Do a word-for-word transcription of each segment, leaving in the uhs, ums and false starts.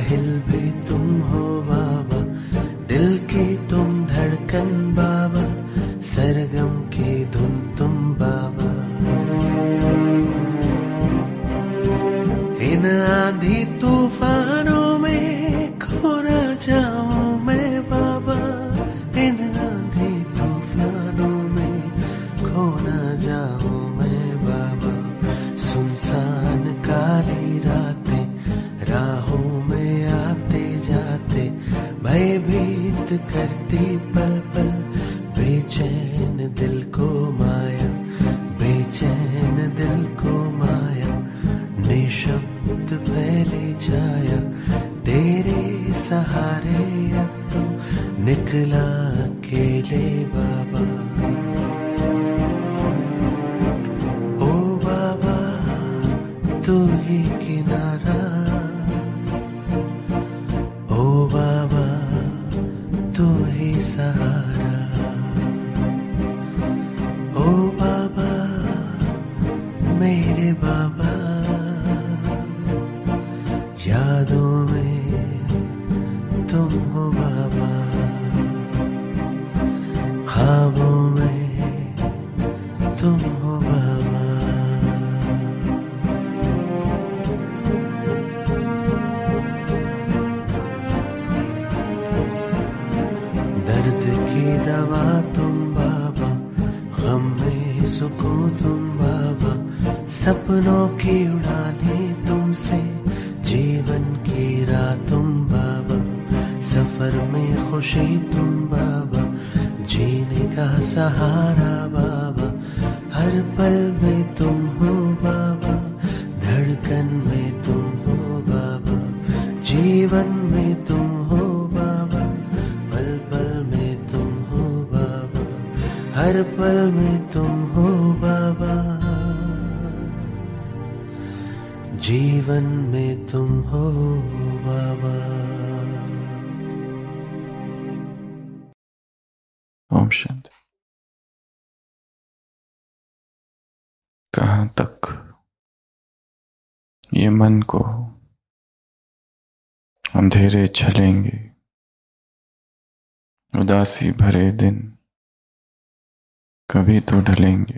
साहिल भी तुम हो बाबा, दिल की तुम धड़कन बाबा, सरगम की धुन तुम बाबा। इन आंधी तूफानों में खो न जाऊं मैं बाबा, इन आंधी तूफानों में खो न जाऊं मैं बाबा। सुनसान काली रातें राहों में आते जाते, भयभीत करती पल पल, बेचैन दिल को माया, बेचैन दिल को माया। निशब्द फैली छाया, तेरे सहारे अब तो निकला अकेले बाबा। ओ बाबा तू ही किनारा, ओ बाबा तू ही सहारा, ओ बाबा मेरे बाबा। यादों में तुम हो बाबा, ख्वाबों में तुम हो बाबा। दर्द की दवा तुम बाबा, गम में सुकून तुम बाबा, सपनों की उड़ाने तुमसे, जीवन की राह तुम बाबा, सफर में खुशी तुम बाबा, जीने का सहारा बाबा। हर पल में तुम हो बाबा, धड़कन में तुम हो बाबा, जीवन में तुम हो बाबा, पल पल में तुम हो बाबा, हर पल में तुम हो बाबा, जीवन में तुम हो बाबा। ओम शांति। कहाँ तक ये मन को अंधेरे छलेंगे, उदासी भरे दिन कभी तो ढलेंगे,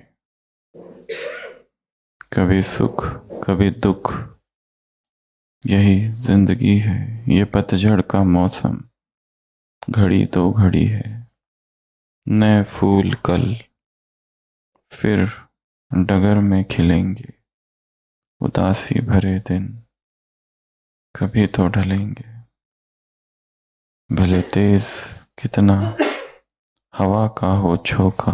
कभी सुख कभी दुख, यही जिंदगी है, ये पतझड़ का मौसम, घड़ी तो घड़ी है। नए फूल कल फिर डगर में खिलेंगे, उदासी भरे दिन कभी तो ढलेंगे। भले तेज कितना हवा का हो झोंका,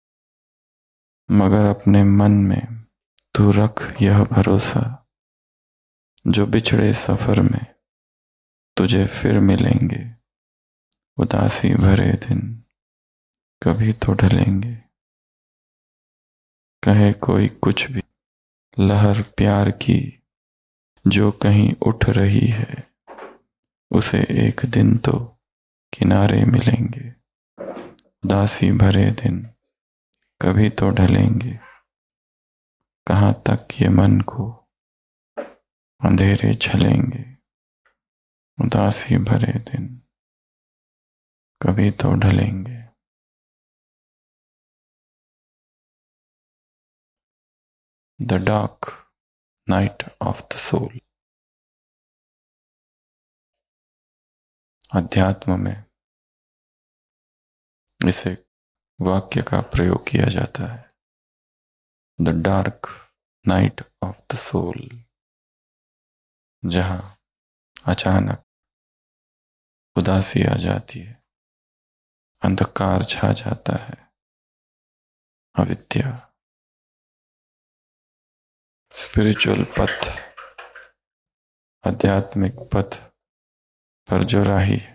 मगर अपने मन में तू रख यह भरोसा, जो बिछड़े सफर में तुझे फिर मिलेंगे, उदासी भरे दिन कभी तो ढलेंगे। कहे कोई कुछ भी, लहर प्यार की जो कहीं उठ रही है, उसे एक दिन तो किनारे मिलेंगे, उदासी भरे दिन कभी तो ढलेंगे। कहाँ तक ये मन को अंधेरे छलेंगे, उदासी भरे दिन कभी तो ढलेंगे। The dark night of the soul। अध्यात्म में इसे वाक्य का प्रयोग किया जाता है, the dark night of the soul, जहां अचानक उदासी आ जाती है, अंधकार छा जाता है, अविद्या। स्पिरिचुअल पथ, आध्यात्मिक पथ पर जो राही है,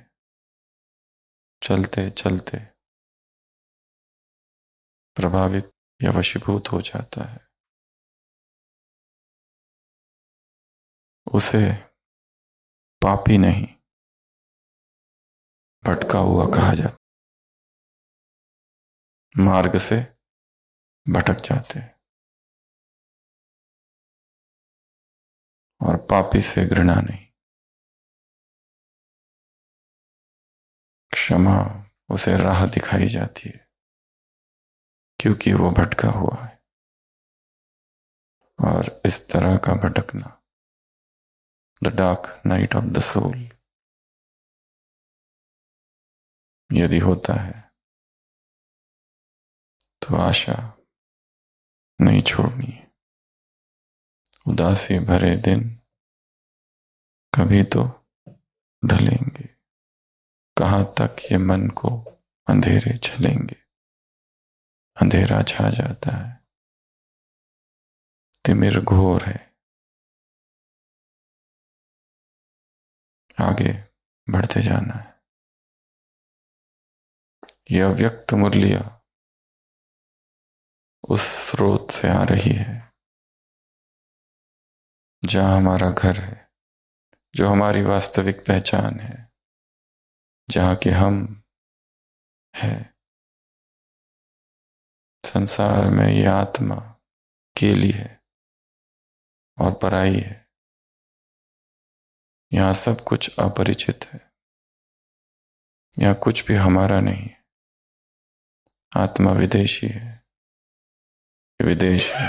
चलते चलते प्रभावित या वशीभूत हो जाता है, उसे पापी नहीं भटका हुआ कहा जाता, मार्ग से भटक जाते हैं। और पापी से घृणा नहीं, क्षमा उसे राह दिखाई जाती है, क्योंकि वो भटका हुआ है। और इस तरह का भटकना, the dark night of the soul, यदि होता है तो आशा नहीं छोड़नी है। उदासी भरे दिन कभी तो ढलेंगे, कहाँ तक ये मन को अंधेरे झलेंगे। अंधेरा छा जाता है, तिमिर घोर है, आगे बढ़ते जाना है। ये अव्यक्त मुरलिया उस स्रोत से आ रही है जहां हमारा घर है, जो हमारी वास्तविक पहचान है, जहां के हम है। संसार में ये आत्मा केली है और पराई है। यहां सब कुछ अपरिचित है, यहां कुछ भी हमारा नहीं है। आत्मा विदेशी है, विदेश है।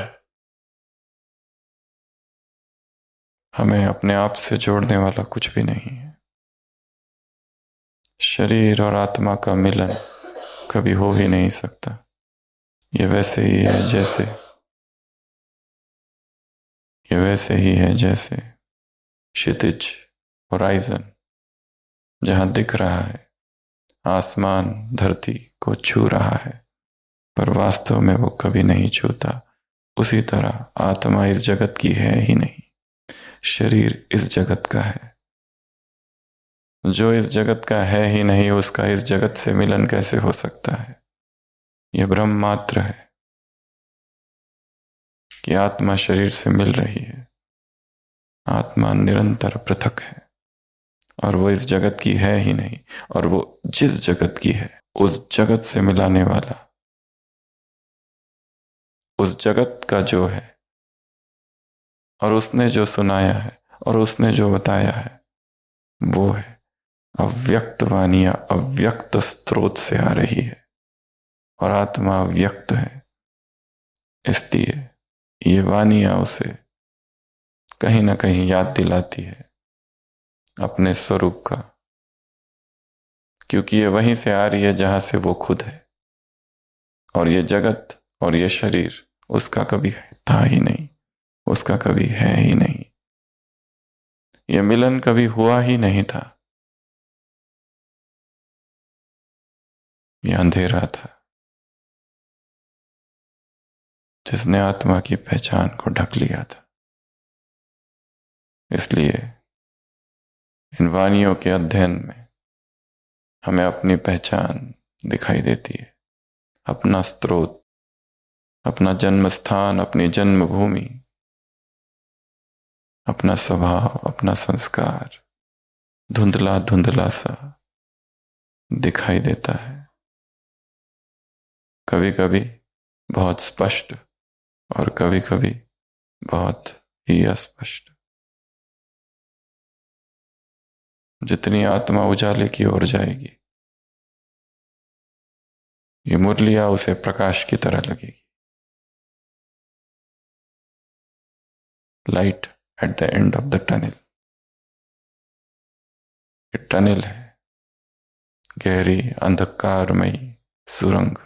हमें अपने आप से जोड़ने वाला कुछ भी नहीं है। शरीर और आत्मा का मिलन कभी हो ही नहीं सकता। ये वैसे ही है जैसे ये वैसे ही है जैसे क्षितिज, होराइजन, जहां दिख रहा है आसमान धरती को छू रहा है, पर वास्तव में वो कभी नहीं छूता। उसी तरह आत्मा इस जगत की है ही नहीं, शरीर इस जगत का है। जो इस जगत का है ही नहीं, उसका इस जगत से मिलन कैसे हो सकता है? यह भ्रम मात्र है कि आत्मा शरीर से मिल रही है। आत्मा निरंतर पृथक है और वो इस जगत की है ही नहीं। और वो जिस जगत की है, उस जगत से मिलाने वाला, उस जगत का जो है, और उसने जो सुनाया है और उसने जो बताया है, वो है अव्यक्त वानियां अव्यक्त स्रोत से आ रही है। और आत्मा अव्यक्त है, इसलिए ये वानियां उसे कहीं ना कहीं याद दिलाती है अपने स्वरूप का, क्योंकि ये वहीं से आ रही है जहां से वो खुद है। और ये जगत और ये शरीर उसका कभी था ही नहीं, उसका कभी है ही नहीं। ये मिलन कभी हुआ ही नहीं था। ये अंधेरा था जिसने आत्मा की पहचान को ढक लिया था। इसलिए इन वानियों के अध्ययन में हमें अपनी पहचान दिखाई देती है, अपना स्रोत, अपना जन्म स्थान, अपनी जन्मभूमि, अपना स्वभाव, अपना संस्कार धुंधला धुंधला सा दिखाई देता है। कभी कभी बहुत स्पष्ट और कभी कभी बहुत ही अस्पष्ट। जितनी आत्मा उजाले की ओर जाएगी, ये मुरलिया उसे प्रकाश की तरह लगेगी। Light at the end of the tunnel. ये टनल है, गहरी अंधकारमयी सुरंग।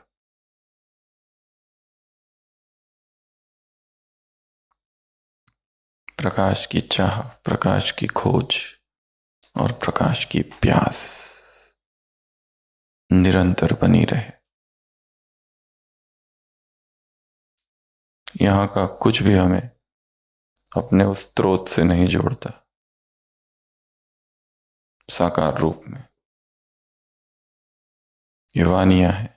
प्रकाश की चाह, प्रकाश की खोज और प्रकाश की प्यास निरंतर बनी रहे। यहां का कुछ भी हमें अपने उस स्रोत से नहीं जोड़ता साकार रूप में। ये वानियां है,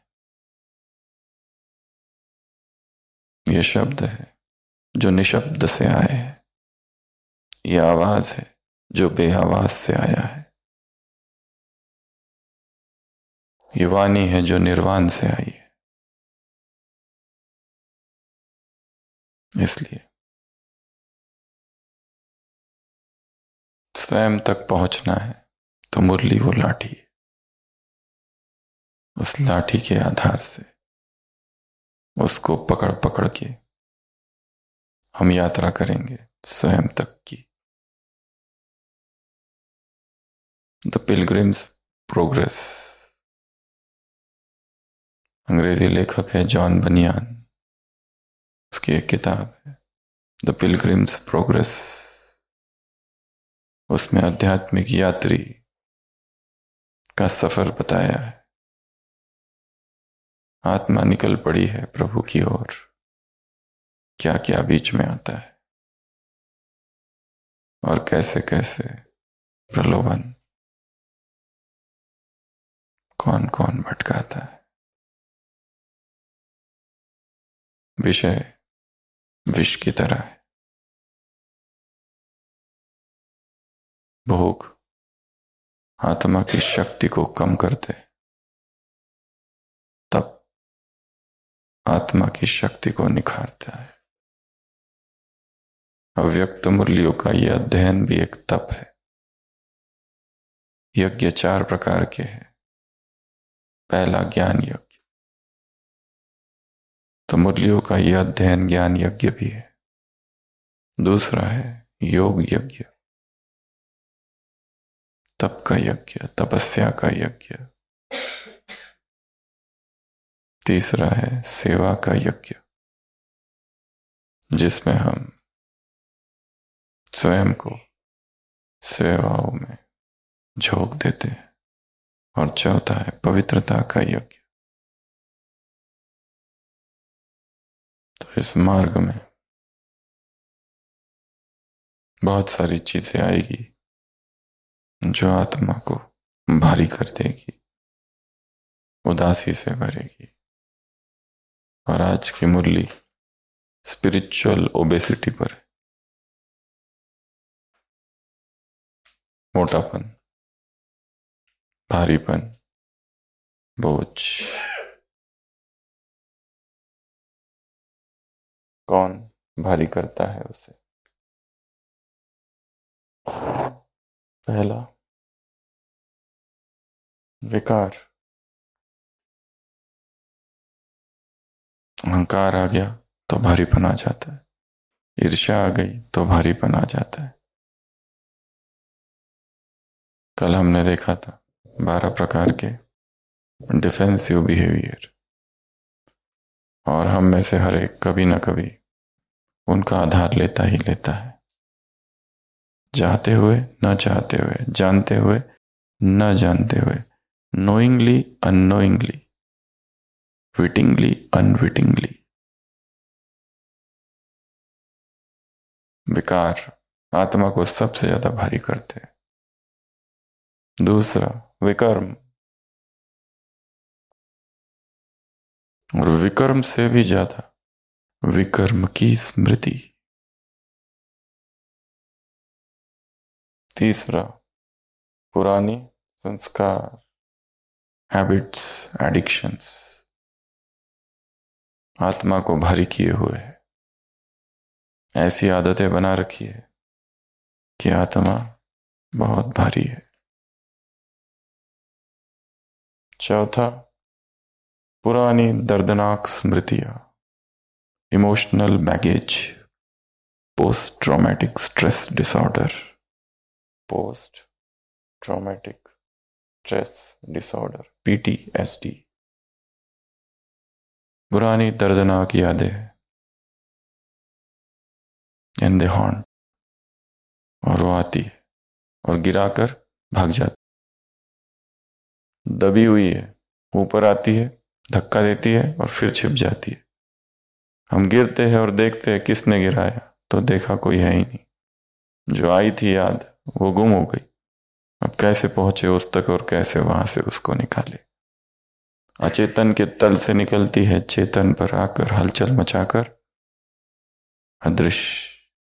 ये शब्द है जो निशब्द से आए हैं, ये आवाज है जो बेआवाज से आया है, ये वाणी है जो निर्वाण से आई है। इसलिए स्वयं तक पहुंचना है तो मुरली वो लाठी है। उस लाठी के आधार से उसको पकड़ पकड़ के हम यात्रा करेंगे स्वयं तक की। द पिलग्रिम्स प्रोग्रेस, अंग्रेजी लेखक है जॉन बनियान, उसकी एक किताब है द पिलग्रिम्स प्रोग्रेस। उसमें आध्यात्मिक यात्री का सफर बताया है। आत्मा निकल पड़ी है प्रभु की ओर, क्या क्या बीच में आता है और कैसे कैसे प्रलोभन कौन कौन भटकाता है। विषय विष की तरह है, भोग आत्मा की शक्ति को कम करते, तप आत्मा की शक्ति को निखारता है। अव्यक्त मुरलियों का यह अध्ययन भी एक तप है। यज्ञ चार प्रकार के हैं। पहला ज्ञान यज्ञ, तो मुरलियों का यह अध्ययन ज्ञान यज्ञ भी है। दूसरा है योग यज्ञ, तप का यज्ञ, तपस्या का यज्ञ। तीसरा है सेवा का यज्ञ, जिसमें हम स्वयं को सेवाओं में झोंक देते हैं। और चौथा है पवित्रता का यज्ञ। तो इस मार्ग में बहुत सारी चीजें आएगी जो आत्मा को भारी कर देगी, उदासी से भरेगी। और आज की मुरली स्पिरिचुअल ओबेसिटी पर है। मोटापन, भारीपन, बोझ। कौन भारी करता है उसे? पहला विकार, अहंकार आ गया तो भारीपन आ जाता है। ईर्ष्या आ गई तो भारीपन आ जाता है। कल हमने देखा था बारह प्रकार के डिफेंसिव बिहेवियर, और हम में से हर एक कभी ना कभी उनका आधार लेता ही लेता है। चाहते हुए न चाहते हुए, जानते हुए न जानते हुए, नोइंगली अननोइंगली, विटिंगली अनविटिंगली। विकार आत्मा को सबसे ज्यादा भारी करते हैं। दूसरा विकर्म, और विकर्म से भी ज्यादा विकर्म की स्मृति। तीसरा पुरानी संस्कार, हैबिट्स, एडिक्शंस, आत्मा को भारी किए हुए है। ऐसी आदतें बना रखी है कि आत्मा बहुत भारी है। चौथा पुरानी दर्दनाक स्मृतियां, emotional baggage, post traumatic stress disorder, post traumatic stress disorder, PTSD. पुरानी दर्दनाक यादें एंड दे हॉन्ट, और वो आती है और गिराकर भाग जाती, दबी हुई है, ऊपर आती है, धक्का देती है और फिर छिप जाती है। हम गिरते हैं और देखते हैं किसने गिराया, तो देखा कोई है ही नहीं। जो आई थी याद वो गुम हो गई। अब कैसे पहुंचे उस तक और कैसे वहां से उसको निकाले। अचेतन के तल से निकलती है चेतन पर आकर हलचल मचाकर अदृश्य।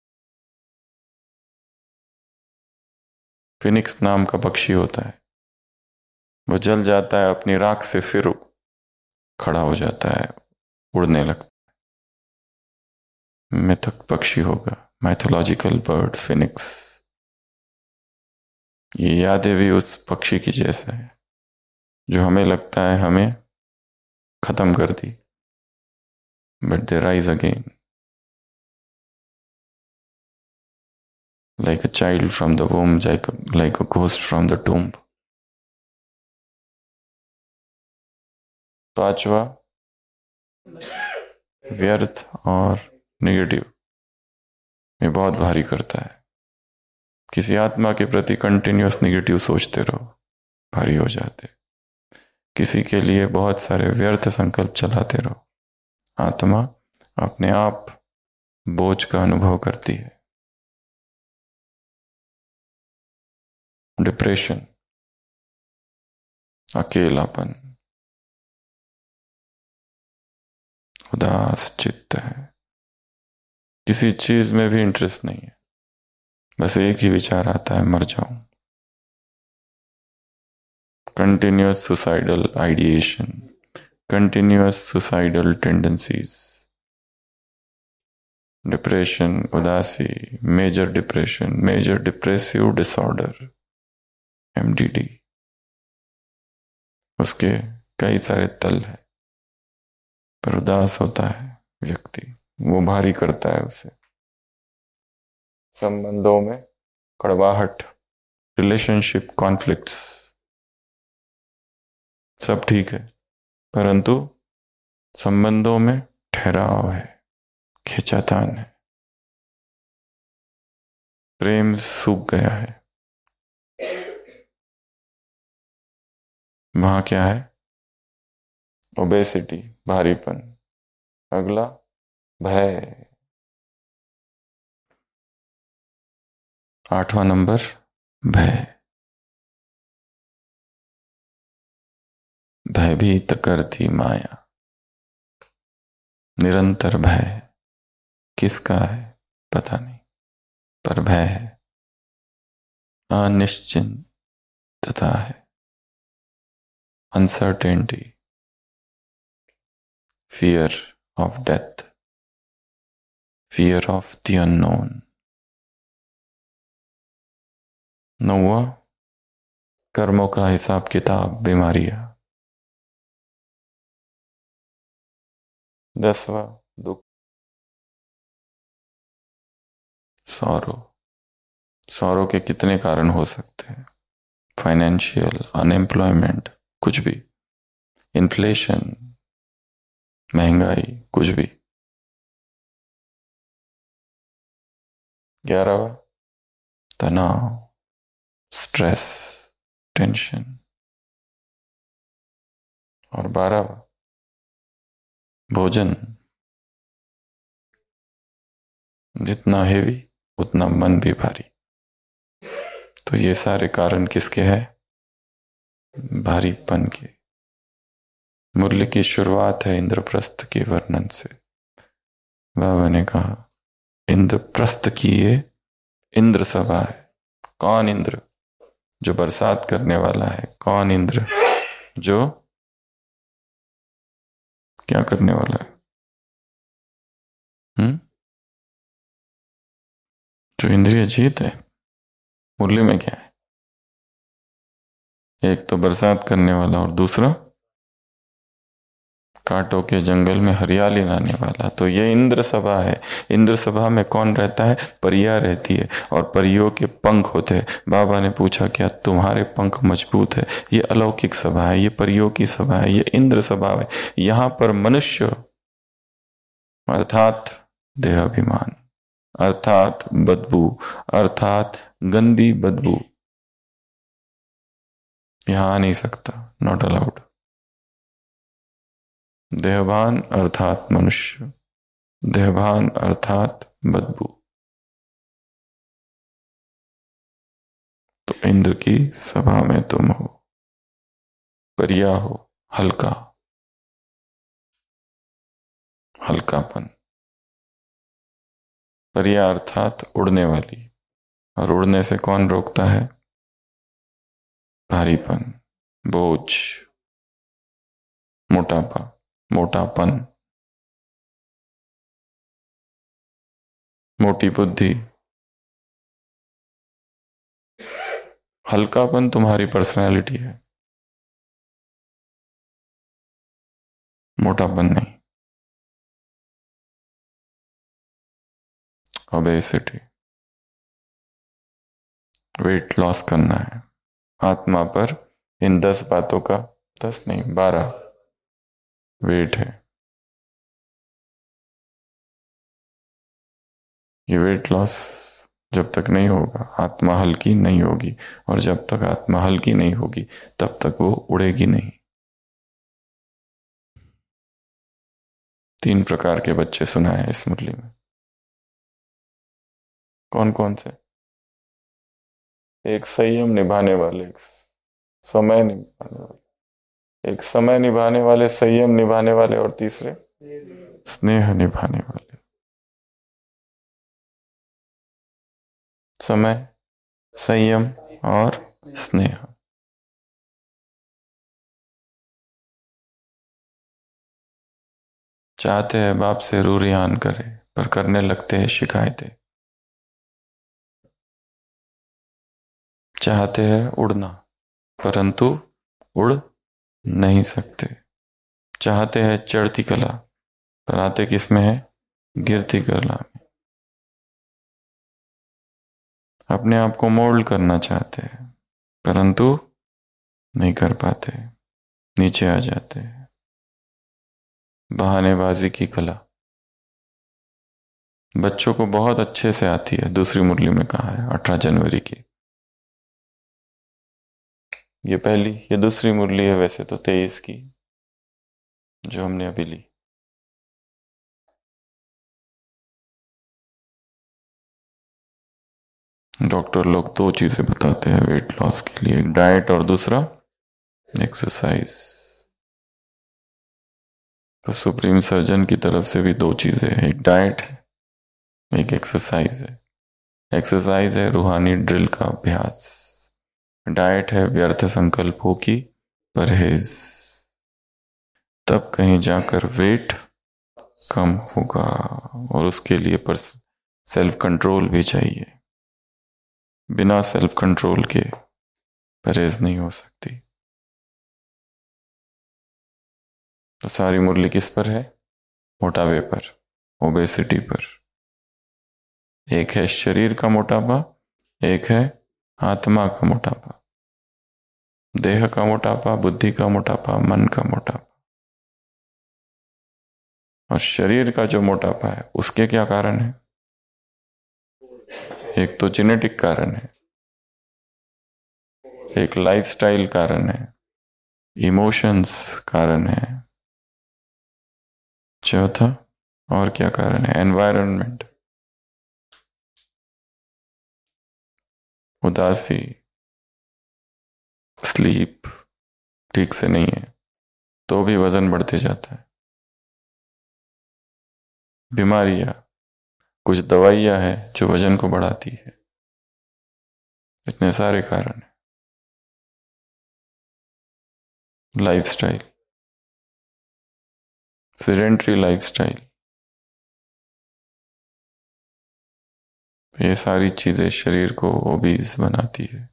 फिनिक्स नाम का पक्षी होता है, वो जल जाता है अपनी राख से, फिर खड़ा हो जाता है, उड़ने लगता है। मिथक पक्षी होगा, माइथोलॉजिकल बर्ड फिनिक्स। ये यादें भी उस पक्षी की जैसा है जो हमें लगता है हमें खत्म कर दी, but they rise again like a child from the womb, like a, like a ghost from the tomb. पांचवा, व्यर्थ और नेगेटिव में बहुत भारी करता है। किसी आत्मा के प्रति कंटिन्यूअस नेगेटिव सोचते रहो, भारी हो जाते। किसी के लिए बहुत सारे व्यर्थ संकल्प चलाते रहो, आत्मा अपने आप बोझ का अनुभव करती है। डिप्रेशन, अकेलापन, उदास चित्त है, किसी चीज में भी इंटरेस्ट नहीं है, बस एक ही विचार आता है, मर जाऊं। Continuous suicidal ideation, continuous suicidal tendencies, depression, उदासी, major depression, major depressive disorder, MDD, उसके कई सारे तल है। पर उदास होता है व्यक्ति, वो भारी करता है उसे। संबंधों में कड़वाहट, रिलेशनशिप कॉन्फ्लिक्ट्स, सब ठीक है, परंतु संबंधों में ठहराव है, खिंचातान है, प्रेम सूख गया है। वहां क्या है? ओबेसिटी, भारीपन। अगला भय, आठवां नंबर भय। भयभीत करती माया, निरंतर भय। किसका है पता नहीं, पर भय है, अनिश्चितता है, uncertainty, fear of death, fear of the unknown। नौवा, कर्मों का हिसाब किताब, बीमारियां। दसवां, दुख, सौरो। सौरो के कितने कारण हो सकते हैं? फाइनेंशियल, अनएम्प्लॉयमेंट, कुछ भी, इन्फ्लेशन, महंगाई, कुछ भी। ग्यारहवा, तनाव, स्ट्रेस, टेंशन। और बारहवा, भोजन। जितना हेवी उतना मन भी भारी। तो ये सारे कारण किसके हैं? भारीपन के। मुरली की शुरुआत है इंद्रप्रस्थ के वर्णन से। बाबा ने कहा इंद्रप्रस्थ की ये इंद्र सभा है। कौन इंद्र? जो बरसात करने वाला है। कौन इंद्र? जो क्या करने वाला है? हम्म जो इंद्रिय जीत है। मुरली में क्या है? एक तो बरसात करने वाला और दूसरा कांटों के जंगल में हरियाली लाने वाला। तो ये इंद्र सभा है। इंद्र सभा में कौन रहता है? परियां रहती है और परियों के पंख होते हैं। बाबा ने पूछा क्या तुम्हारे पंख मजबूत है? ये अलौकिक सभा है, ये परियों की सभा है, ये इंद्र सभा है। यहां पर मनुष्य अर्थात देहाभिमान, अर्थात बदबू, अर्थात गंदी बदबू यहां आ नहीं सकता। Not allowed. देहभान अर्थात मनुष्य, देहभान अर्थात बदबू। तो इंद्र की सभा में तुम हो, परिया हो, हल्का, हल्कापन। परिया अर्थात उड़ने वाली, और उड़ने से कौन रोकता है? भारीपन, बोझ, मोटापा, मोटापन, मोटी बुद्धि। हल्कापन तुम्हारी पर्सनैलिटी है। मोटापन नहीं, ओबेसिटी, वेट लॉस करना है। आत्मा पर इन दस बातों का, दस नहीं बारह वेट है। ये वेट लॉस जब तक नहीं होगा आत्मा हल्की नहीं होगी, और जब तक आत्मा हल्की नहीं होगी तब तक वो उड़ेगी नहीं। तीन प्रकार के बच्चे सुनाए इस मुरली में। कौन कौन से? एक संयम निभाने वाले, एक समय निभाने वाले, एक समय निभाने वाले, संयम निभाने वाले, और तीसरे स्नेह निभाने वाले। समय, संयम और स्नेह। चाहते हैं बाप से रू रियान करे, पर करने लगते हैं शिकायतें। चाहते हैं उड़ना, परंतु उड़ नहीं सकते। चाहते हैं चढ़ती कला, पर आते किस में है? गिरती कला में। अपने आप को मोल्ड करना चाहते हैं, परंतु नहीं कर पाते, नीचे आ जाते हैं। बहानेबाजी की कला बच्चों को बहुत अच्छे से आती है, दूसरी मुरली में कहा है अठारह जनवरी की। ये पहली, ये दूसरी मुरली है वैसे तो तेईस की जो हमने अभी ली। डॉक्टर लोग दो चीजें बताते हैं वेट लॉस के लिए, एक डाइट और दूसरा एक्सरसाइज। तो सुप्रीम सर्जन की तरफ से भी दो चीजें हैं, एक डाइट है, एक एक्सरसाइज है। एक्सरसाइज है रूहानी ड्रिल का अभ्यास, डाइट है व्यर्थ संकल्पों की परहेज। तब कहीं जाकर वेट कम होगा, और उसके लिए पर सेल्फ कंट्रोल भी चाहिए। बिना सेल्फ कंट्रोल के परहेज नहीं हो सकती। तो सारी मुरली किस पर है? मोटापे पर, ओबेसिटी पर। एक है शरीर का मोटापा, एक है आत्मा का मोटापा। देह का मोटापा, बुद्धि का मोटापा, मन का मोटापा। और शरीर का जो मोटापा है उसके क्या कारण है? एक तो जेनेटिक कारण है, एक लाइफस्टाइल कारण है, इमोशंस कारण है, चौथा और क्या कारण है? एनवायरनमेंट, उदासी, स्लीप ठीक से नहीं है तो भी वजन बढ़ते जाता है। बीमारियां, कुछ दवाइयां हैं जो वजन को बढ़ाती है। इतने सारे कारण हैं। लाइफस्टाइल, सेडेंटरी लाइफस्टाइल, ये सारी चीजें शरीर को ओबीस बनाती है,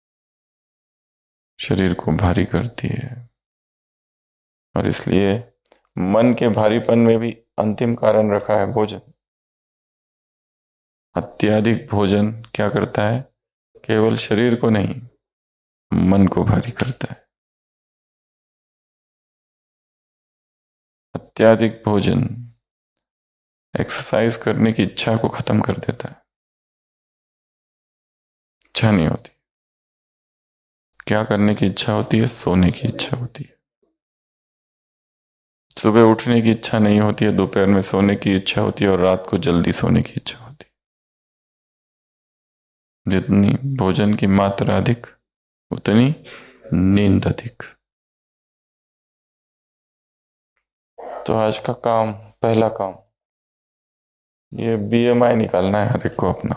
शरीर को भारी करती है। और इसलिए मन के भारीपन में भी अंतिम कारण रखा है भोजन। अत्यधिक भोजन क्या करता है? केवल शरीर को नहीं, मन को भारी करता है। अत्यधिक भोजन एक्सरसाइज करने की इच्छा को खत्म कर देता है, इच्छा नहीं होती। क्या करने की इच्छा होती है? सोने की इच्छा होती है। सुबह उठने की इच्छा नहीं होती है, दोपहर में सोने की इच्छा होती है, और रात को जल्दी सोने की इच्छा होती है। जितनी भोजन की मात्रा अधिक उतनी नींद अधिक। तो आज का काम, पहला काम, ये बीएमआई निकालना है हर एक को अपना।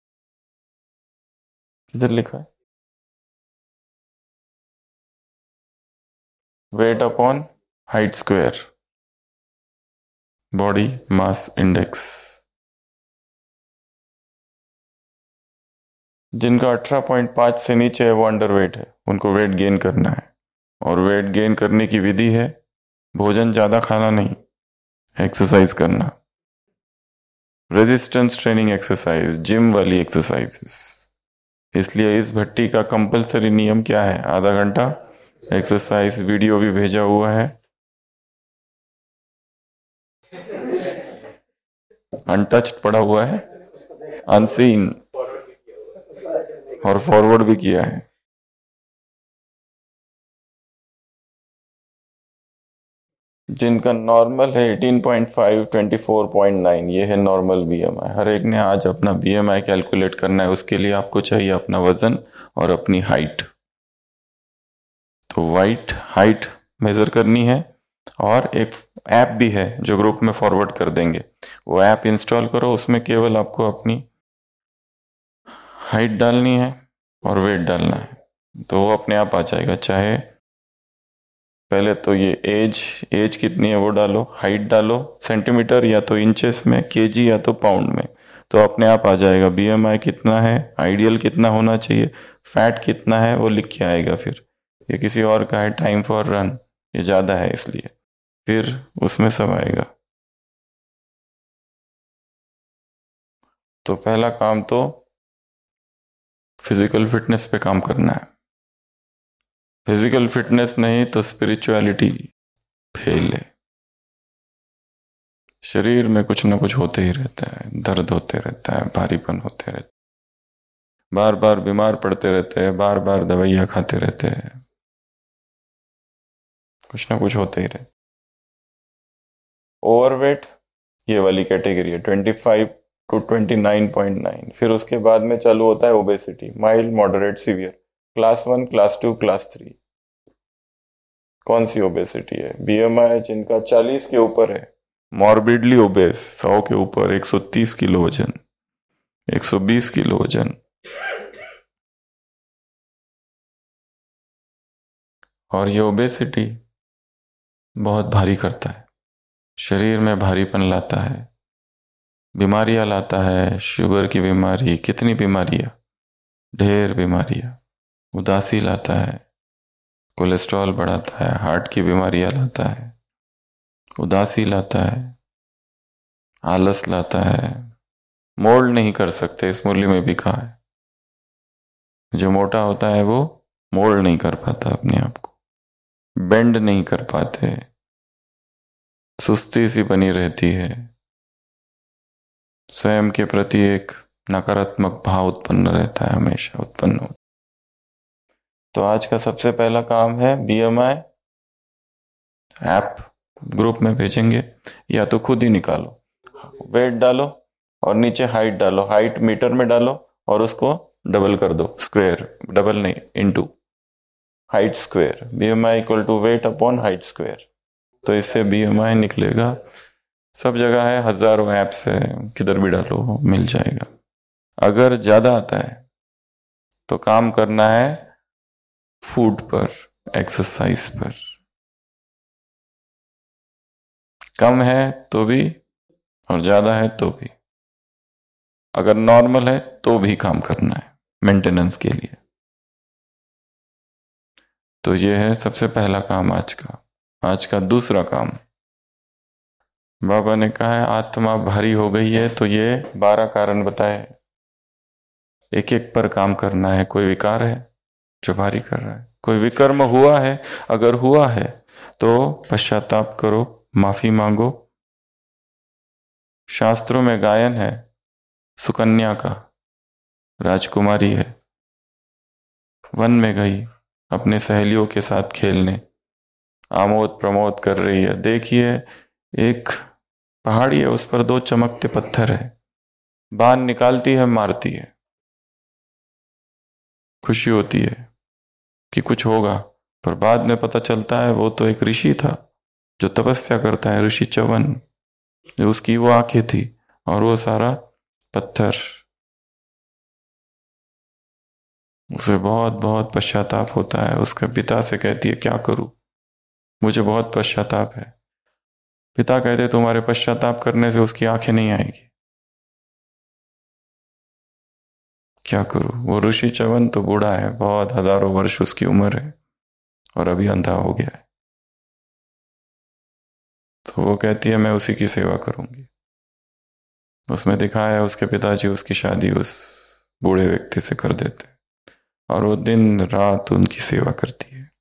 किधर लिखा है? Weight upon height square, body mass index. जिनका अठारह पॉइंट पाँच से नीचे है वो अंडरवेट है, उनको वेट गेन करना है। और वेट गेन करने की विधि है भोजन ज्यादा खाना नहीं, एक्सरसाइज करना, रेजिस्टेंस ट्रेनिंग एक्सरसाइज, जिम वाली एक्सरसाइजेस। इसलिए इस भट्टी का कंपलसरी नियम क्या है? आधा घंटा एक्सरसाइज। वीडियो भी भेजा हुआ है, अनटच्ड पड़ा हुआ है, अनसीन, और फॉरवर्ड भी किया है। जिनका नॉर्मल है अठारह पॉइंट फाइव, चौबीस पॉइंट नाइन, ये है नॉर्मल बीएमआई। हर एक ने आज अपना बीएमआई कैलकुलेट करना है। उसके लिए आपको चाहिए अपना वजन और अपनी हाइट। तो वाइट हाइट मेजर करनी है, और एक ऐप भी है जो ग्रुप में फॉरवर्ड कर देंगे। वो ऐप इंस्टॉल करो, उसमें केवल आपको अपनी हाइट डालनी है और वेट डालना है, तो वो अपने आप आ जाएगा। चाहे पहले तो ये एज एज कितनी है वो डालो, हाइट डालो सेंटीमीटर या तो इंचेस में, केजी या तो पाउंड में, तो अपने आप आ जाएगा। बीएमआई कितना है, आइडियल कितना होना चाहिए, फैट कितना है वो लिख के आएगा। फिर ये किसी और का है, टाइम फॉर रन, ये ज़्यादा है इसलिए, फिर उसमें सब आएगा। तो पहला काम तो फिजिकल फिटनेस पे काम करना है। फिजिकल फिटनेस नहीं तो स्पिरिचुअलिटी फेल है। शरीर में कुछ ना कुछ होते ही रहता है, दर्द होते रहता है, भारीपन होते रहता है, बार बार बीमार पड़ते रहते हैं, बार बार दवाइयाँ खाते रहते हैं, कुछ ना कुछ होते ही रहता है। ओवरवेट ये वाली कैटेगरी है, twenty five to twenty nine point nine. फिर उसके बाद में चालू होता है obesity, mild, moderate, severe, class one, class two, class three. कौन सी ओबेसिटी है? बीएमआई जिनका चालीस के ऊपर है, मॉर्बिडली ओबेस, सौ के ऊपर, एक सौ तीस किलो वजन, एक सौ बीस किलो वजन, और ये ओबेसिटी बहुत भारी करता है, शरीर में भारीपन लाता है, बीमारियां लाता है, शुगर की बीमारी, कितनी बीमारियां, ढेर बीमारियां, उदासी लाता है, कोलेस्ट्रॉल बढ़ाता है, हार्ट की बीमारियां लाता है, उदासी लाता है, आलस लाता है, मोल्ड नहीं कर सकते, इस मुरली में भी कहा है। जो मोटा होता है वो मोल्ड नहीं कर पाता अपने आप को, बेंड नहीं कर पाते, सुस्ती सी बनी रहती है, स्वयं के प्रति एक नकारात्मक भाव उत्पन्न रहता है, हमेशा उत्पन्न होता। तो आज का सबसे पहला काम है बीएमआई ऐप ग्रुप में भेजेंगे, या तो खुद ही निकालो, वेट डालो और नीचे हाइट डालो, हाइट मीटर में डालो और उसको डबल कर दो, स्क्वायर, डबल नहीं into, height square, BMI equal to weight upon height square. तो इससे बीएमआई निकलेगा। सब जगह है, हजारों ऐप्स है, किधर भी डालो मिल जाएगा। अगर ज्यादा आता है तो काम करना है फूड पर, एक्सरसाइज पर। कम है तो भी और ज्यादा है तो भी, अगर नॉर्मल है तो भी काम करना है मेंटेनेंस के लिए। तो ये है सबसे पहला काम आज का। आज का दूसरा काम, बाबा ने कहा है आत्मा भारी हो गई है, तो ये बारह कारण बताए, एक एक पर काम करना है। कोई विकार है जो भारी कर रहा है, कोई विकर्म हुआ है, अगर हुआ है तो पश्चाताप करो, माफी मांगो। शास्त्रों में गायन है सुकन्या का, राजकुमारी है, वन में गई अपने सहेलियों के साथ खेलने, आमोद प्रमोद कर रही है। देखिए एक पहाड़ी है, उस पर दो चमकते पत्थर है, बाण निकालती है, मारती है, खुशी होती है कि कुछ होगा, पर बाद में पता चलता है वो तो एक ऋषि था जो तपस्या करता है, ऋषि च्यवन, जो उसकी वो आंखें थी और वो सारा पत्थर। उसे बहुत बहुत पश्चाताप होता है, उसके पिता से कहती है क्या करूं, मुझे बहुत पश्चाताप है। पिता कहते तुम्हारे पश्चाताप करने से उसकी आंखें नहीं आएगी, क्या करूं। वो ऋषि च्यवन तो बूढ़ा है, बहुत हजारों वर्ष उसकी उम्र है और अभी अंधा हो गया है। तो वो कहती है मैं उसी की सेवा करूंगी। उसमें दिखाया है उसके पिताजी उसकी शादी उस बूढ़े व्यक्ति से कर देते और वो दिन रात उनकी सेवा करती है।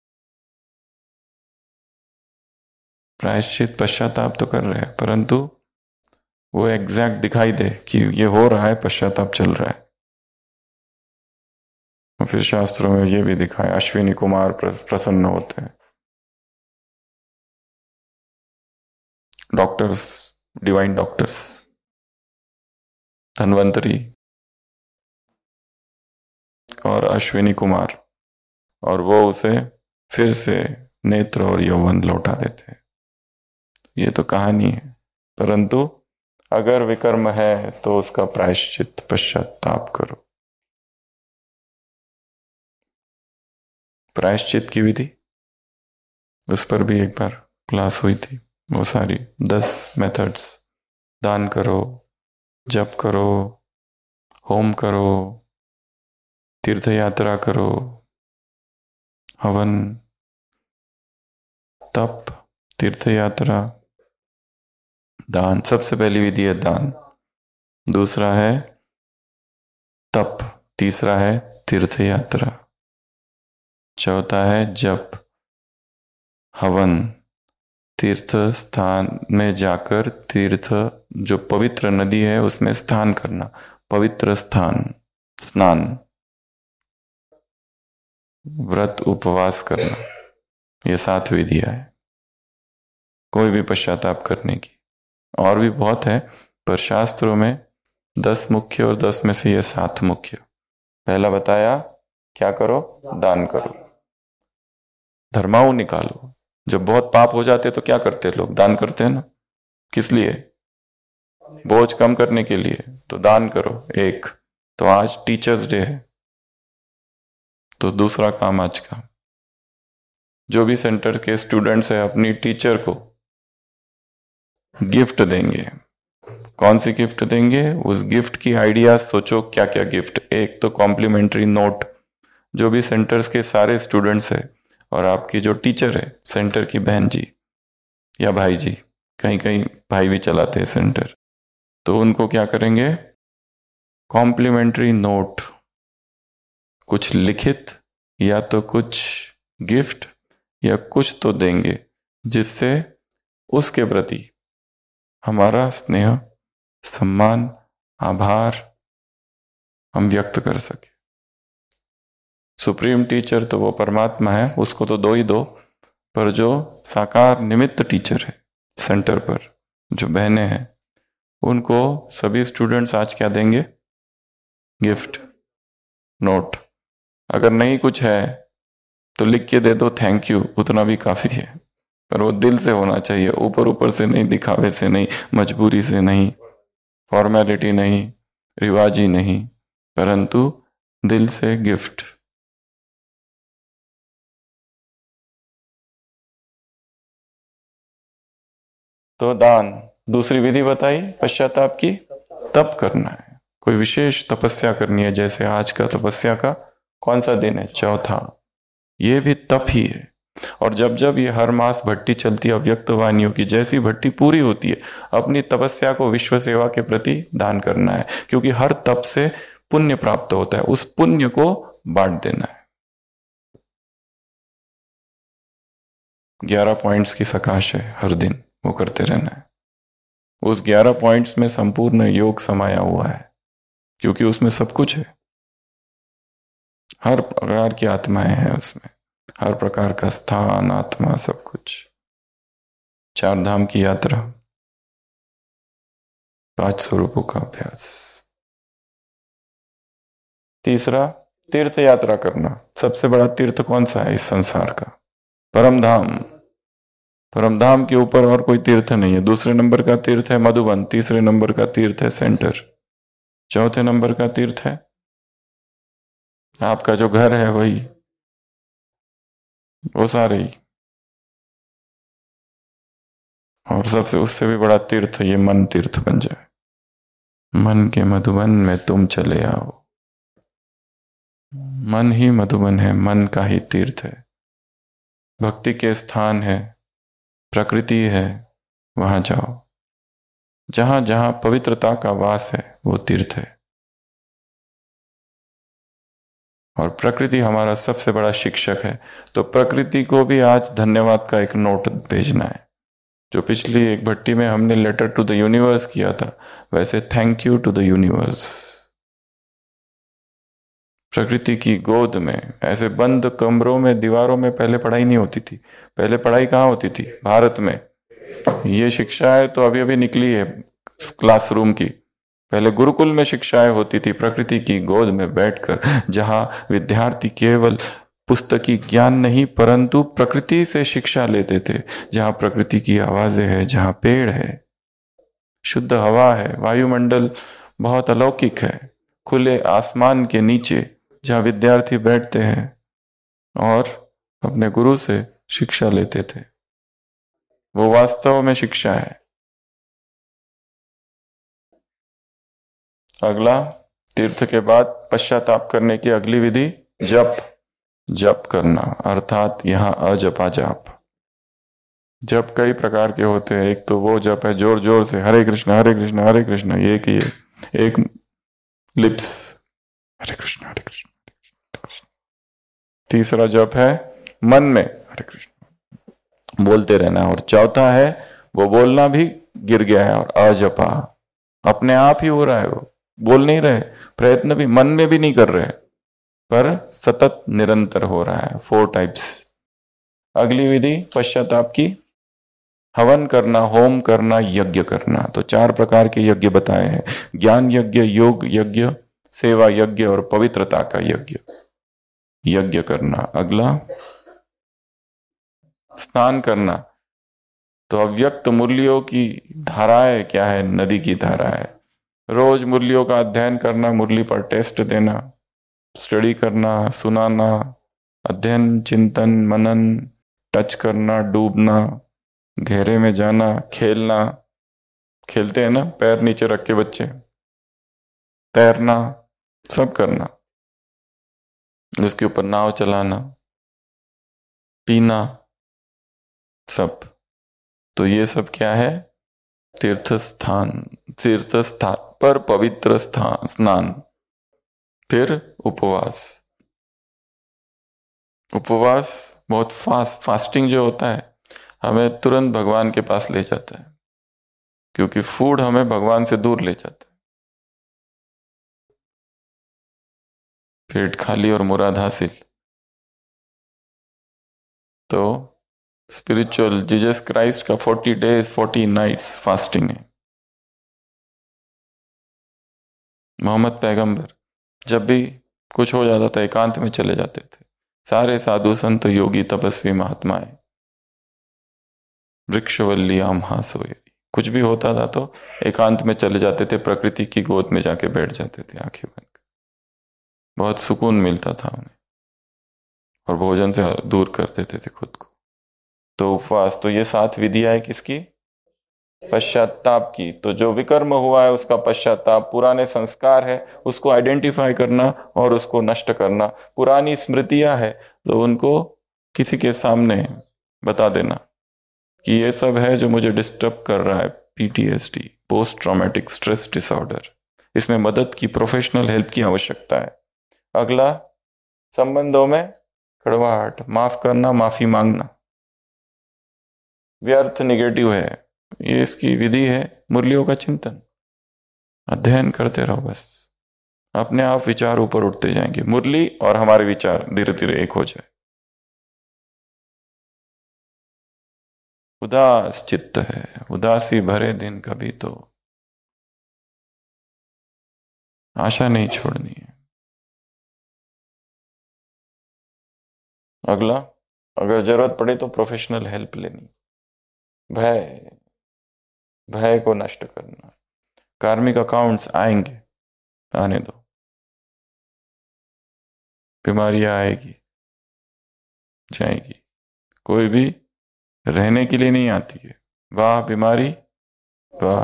प्रायश्चित पश्चाताप तो कर रहे हैं, परंतु वो एग्जैक्ट दिखाई दे कि ये हो रहा है, पश्चाताप चल रहा है। और फिर शास्त्रों में ये भी दिखाया, अश्विनी कुमार प्रसन्न होते हैं, डॉक्टर्स, डिवाइन डॉक्टर्स, धन्वंतरी और अश्विनी कुमार, और वो उसे फिर से नेत्र और यौवन लौटा देते हैं। ये तो कहानी है, परंतु अगर विकर्म है तो उसका प्रायश्चित पश्चाताप करो। प्रायश्चित की विधि, उस पर भी एक बार क्लास हुई थी। वो सारी दस मेथड्स, दान करो, जप करो, होम करो, तीर्थ यात्रा करो, हवन, तप, तीर्थ यात्रा, दान। सबसे पहली विधि है दान, दूसरा है तप, तीसरा है तीर्थ यात्रा, चौथा है जप, हवन, तीर्थ स्थान में जाकर तीर्थ जो पवित्र नदी है उसमें स्नान करना, पवित्र स्थान, स्नान, व्रत उपवास करना। ये सात विधियां है कोई भी पश्चाताप करने की। और भी बहुत है, पर शास्त्रों में दस मुख्य और दस में से ये सात मुख्य। पहला बताया क्या करो, दान करो, धर्माऊ निकालो। जब बहुत पाप हो जाते तो क्या करते लोग, दान करते हैं ना। किस लिए, बोझ कम करने के लिए, तो दान करो। एक तो आज टीचर्स डे है, तो दूसरा काम आज का, जो भी सेंटर के स्टूडेंट्स है अपनी टीचर को गिफ्ट देंगे। कौन सी गिफ्ट देंगे, उस गिफ्ट की आइडियाज सोचो, क्या क्या गिफ्ट। एक तो कॉम्प्लीमेंट्री नोट, जो भी सेंटर्स के सारे स्टूडेंट्स है और आपकी जो टीचर है, सेंटर की बहन जी या भाई जी, कहीं कहीं भाई भी चलाते हैं सेंटर, तो उनको क्या करेंगे, कॉम्प्लीमेंट्री नोट, कुछ लिखित या तो कुछ गिफ्ट या कुछ तो देंगे, जिससे उसके प्रति हमारा स्नेह, सम्मान, आभार हम व्यक्त कर सके। सुप्रीम टीचर तो वो परमात्मा है, उसको तो दो ही दो, पर जो साकार निमित्त टीचर है सेंटर पर, जो बहनें हैं, उनको सभी स्टूडेंट्स आज क्या देंगे, गिफ्ट, नोट। अगर नहीं कुछ है तो लिख के दे दो थैंक यू, उतना भी काफी है, पर वो दिल से होना चाहिए, ऊपर ऊपर से नहीं, दिखावे से नहीं, मजबूरी से नहीं, फॉर्मेलिटी नहीं, रिवाजी नहीं, परंतु दिल से गिफ्ट। तो दान। दूसरी विधि बताई पश्चाताप की, तप करना है, कोई विशेष तपस्या करनी है। जैसे आज का तपस्या का कौन सा दिन है, चौथा, ये भी तप ही है। और जब जब ये हर मास भट्टी चलती है अव्यक्त वाणियों की, जैसी भट्टी पूरी होती है, अपनी तपस्या को विश्व सेवा के प्रति दान करना है, क्योंकि हर तप से पुण्य प्राप्त होता है, उस पुण्य को बांट देना है। ग्यारह पॉइंट्स की सकाश है, हर दिन वो करते रहना है। उस ग्यारह पॉइंट्स में संपूर्ण योग समाया हुआ है, क्योंकि उसमें सब कुछ है, हर प्रकार की आत्माएं हैं उसमें, हर प्रकार का स्थान, आत्मा, सब कुछ। चार धाम की यात्रा, पांच स्वरूपों का अभ्यास। तीसरा, तीर्थ यात्रा करना। सबसे बड़ा तीर्थ कौन सा है इस संसार का, परम धाम। परम धाम के ऊपर और कोई तीर्थ नहीं है। दूसरे नंबर का तीर्थ है मधुबन, तीसरे नंबर का तीर्थ है सेंटर, चौथे नंबर का तीर्थ है आपका जो घर है, वही, वो सारे ही। और सबसे उससे भी बड़ा तीर्थ ये मन तीर्थ बन जाए। मन के मधुबन में तुम चले आओ। मन ही मधुबन है, मन का ही तीर्थ है, भक्ति के स्थान है, प्रकृति है, वहां जाओ। जहां जहां पवित्रता का वास है वो तीर्थ है। और प्रकृति हमारा सबसे बड़ा शिक्षक है, तो प्रकृति को भी आज धन्यवाद का एक नोट भेजना है। जो पिछली एक भट्टी में हमने लेटर टू द यूनिवर्स किया था, वैसे thank you to the universe. प्रकृति की गोद में, ऐसे बंद कमरों में, दीवारों में पहले पढ़ाई नहीं होती थी। पहले पढ़ाई कहाँ होती थी? भारत में। ये शिक्षा है तो अभी अभी निकली है क्लासरूम की। पहले गुरुकुल में शिक्षाएं होती थी, प्रकृति की गोद में बैठकर, जहां विद्यार्थी केवल पुस्तकी ज्ञान नहीं परंतु प्रकृति से शिक्षा लेते थे। जहां प्रकृति की आवाजें हैं, जहां पेड़ है, शुद्ध हवा है, वायुमंडल बहुत अलौकिक है, खुले आसमान के नीचे जहां विद्यार्थी बैठते हैं और अपने गुरु से शिक्षा लेते थे, वो वास्तव में शिक्षा है। अगला, तीर्थ के बाद पश्चाताप करने की अगली विधि जप। जप करना अर्थात यहां अजपा जाप। जप कई प्रकार के होते हैं। एक तो वो जप है जोर जोर से, हरे कृष्ण हरे कृष्ण हरे कृष्ण, ये कि ये एक लिप्स, हरे कृष्ण हरे कृष्ण हरे कृष्ण। तीसरा जप है मन में हरे कृष्ण बोलते रहना, और चौथा है वो बोलना भी गिर गया है और अजपा, अपने आप ही हो रहा है, वो बोल नहीं रहे, प्रयत्न भी मन में भी नहीं कर रहे, पर सतत निरंतर हो रहा है। Four types. अगली विधि पश्चाताप की, हवन करना, होम करना, यज्ञ करना। तो चार प्रकार के यज्ञ बताए हैं, ज्ञान यज्ञ, योग यज्ञ, सेवा यज्ञ और पवित्रता का यज्ञ। यज्ञ करना। अगला स्नान करना, तो अव्यक्त मूल्यों की धाराएं क्या है? नदी की धारा है। रोज मूल्यों का अध्ययन करना, मुरली पर टेस्ट देना, स्टडी करना, सुनाना, अध्ययन, चिंतन, मनन, टच करना, डूबना, गहरे में जाना, खेलना, खेलते हैं ना पैर नीचे रख के बच्चे, तैरना, सब करना, उसके ऊपर नाव चलाना, पीना, सब। तो ये सब क्या है? तीर्थ स्थान, तीर्थ स्थान पर पवित्र स्थान स्नान। फिर उपवास। उपवास बहुत फास्ट, फास्टिंग जो होता है हमें तुरंत भगवान के पास ले जाता है, क्योंकि फूड हमें भगवान से दूर ले जाता है। पेट खाली और मुराद हासिल। तो स्पिरिचुअल जीसस क्राइस्ट का forty days forty nights fasting है। मोहम्मद पैगंबर जब भी कुछ हो जाता था एकांत में चले जाते थे। सारे साधु संत योगी तपस्वी महात्माएं वृक्षवल्ली आम्हा सोए, कुछ भी होता था तो एकांत में चले जाते थे, प्रकृति की गोद में जाके बैठ जाते थे आंखें बंद कर। बहुत सुकून मिलता था उन्हें, और भोजन से दूर कर देते थे खुद को। तो उपवास, तो ये सात विधियां है किसकी? पश्चाताप की। तो जो विकर्म हुआ है उसका पश्चाताप, पुराने संस्कार है उसको आइडेंटिफाई करना और उसको नष्ट करना, पुरानी स्मृतियां है तो उनको किसी के सामने बता देना कि ये सब है जो मुझे डिस्टर्ब कर रहा है, PTSD, post traumatic stress disorder, इसमें मदद की, प्रोफेशनल हेल्प की आवश्यकता है। अगला, संबंधों में कड़वाहट, माफ करना, माफी मांगना। व्यर्थ निगेटिव है, ये इसकी विधि है मुरलियों का चिंतन, अध्ययन करते रहो, बस अपने आप विचार ऊपर उठते जाएंगे, मुरली और हमारे विचार धीरे धीरे एक हो जाए। उदास चित्त है, उदासी भरे दिन कभी तो आशा नहीं छोड़नी है। अगला, अगर जरूरत पड़े तो प्रोफेशनल हेल्प लेनी। भय, भय को नष्ट करना। कार्मिक अकाउंट्स आएंगे, आने दो, बीमारियां आएगी जाएगी, कोई भी रहने के लिए नहीं आती है। वाह बीमारी, वाह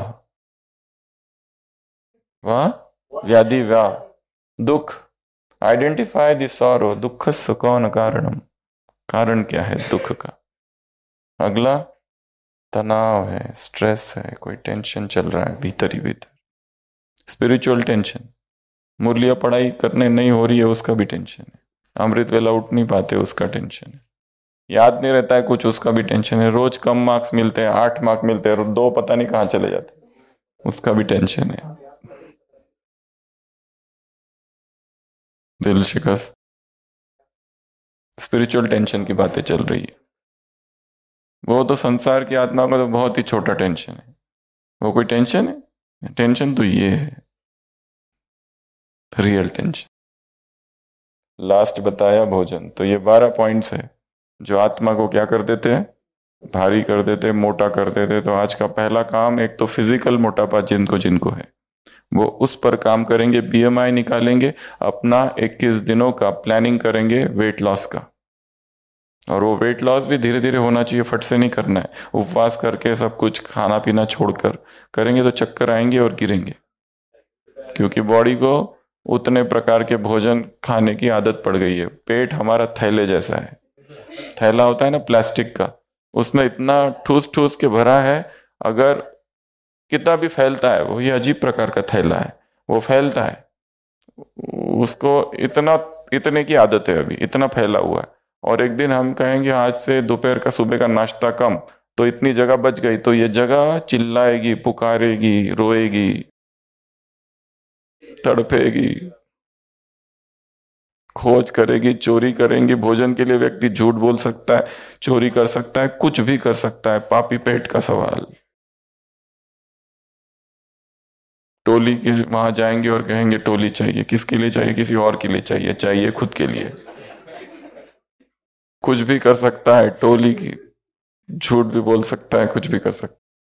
वाह व्याधि, वाह दुख। आइडेंटिफाई द सॉरो, दुखस्य कौन कारणम, कारण क्या है दुख का। अगला, तनाव है, स्ट्रेस है, कोई टेंशन चल रहा है भीतर ही भीतर, स्पिरिचुअल टेंशन। मुरलिया पढ़ाई करने नहीं हो रही है उसका भी टेंशन है, अमृत वेला उठ नहीं पाते उसका टेंशन है, याद नहीं रहता है कुछ उसका भी टेंशन है, रोज कम मार्क्स मिलते हैं, आठ मार्क मिलते हैं, दो पता नहीं कहाँ चले जाते उसका भी टेंशन है, दिल शिकस्त, स्पिरिचुअल टेंशन की बातें चल रही है। वो तो संसार की आत्मा का तो बहुत ही छोटा टेंशन है, वो कोई टेंशन है? टेंशन तो ये है रियल टेंशन। लास्ट बताया भोजन, तो ये बारह पॉइंट्स है जो आत्मा को क्या कर देते हैं, भारी कर देते, मोटा कर देते। तो आज का पहला काम, एक तो फिजिकल मोटापा जिनको जिनको है वो उस पर काम करेंगे, बीएमआई निकालेंगे, अपना इक्कीस दिनों का प्लानिंग करेंगे वेट लॉस का। और वो वेट लॉस भी धीरे धीरे होना चाहिए, फट से नहीं करना है, उपवास करके सब कुछ खाना पीना छोड़कर करेंगे तो चक्कर आएंगे और गिरेंगे, क्योंकि बॉडी को उतने प्रकार के भोजन खाने की आदत पड़ गई है। पेट हमारा थैले जैसा है, थैला होता है ना प्लास्टिक का, उसमें इतना ठूस ठूस के भरा है, अगर कितना भी फैलता है वो, ये अजीब प्रकार का थैला है, वो फैलता है, उसको इतना इतने की आदत है, अभी इतना फैला हुआ है। और एक दिन हम कहेंगे आज से दोपहर का सुबह का नाश्ता कम, तो इतनी जगह बच गई, तो ये जगह चिल्लाएगी, पुकारेगी, रोएगी, तड़पेगी, खोज करेगी, चोरी करेंगी। भोजन के लिए व्यक्ति झूठ बोल सकता है, चोरी कर सकता है, कुछ भी कर सकता है, पापी पेट का सवाल। टोली के वहां जाएंगे और कहेंगे टोली चाहिए, किसके लिए चाहिए? किसी और के लिए चाहिए, चाहिए खुद के लिए, कुछ भी कर सकता है, टोली की झूठ भी बोल सकता है, कुछ भी कर सकता।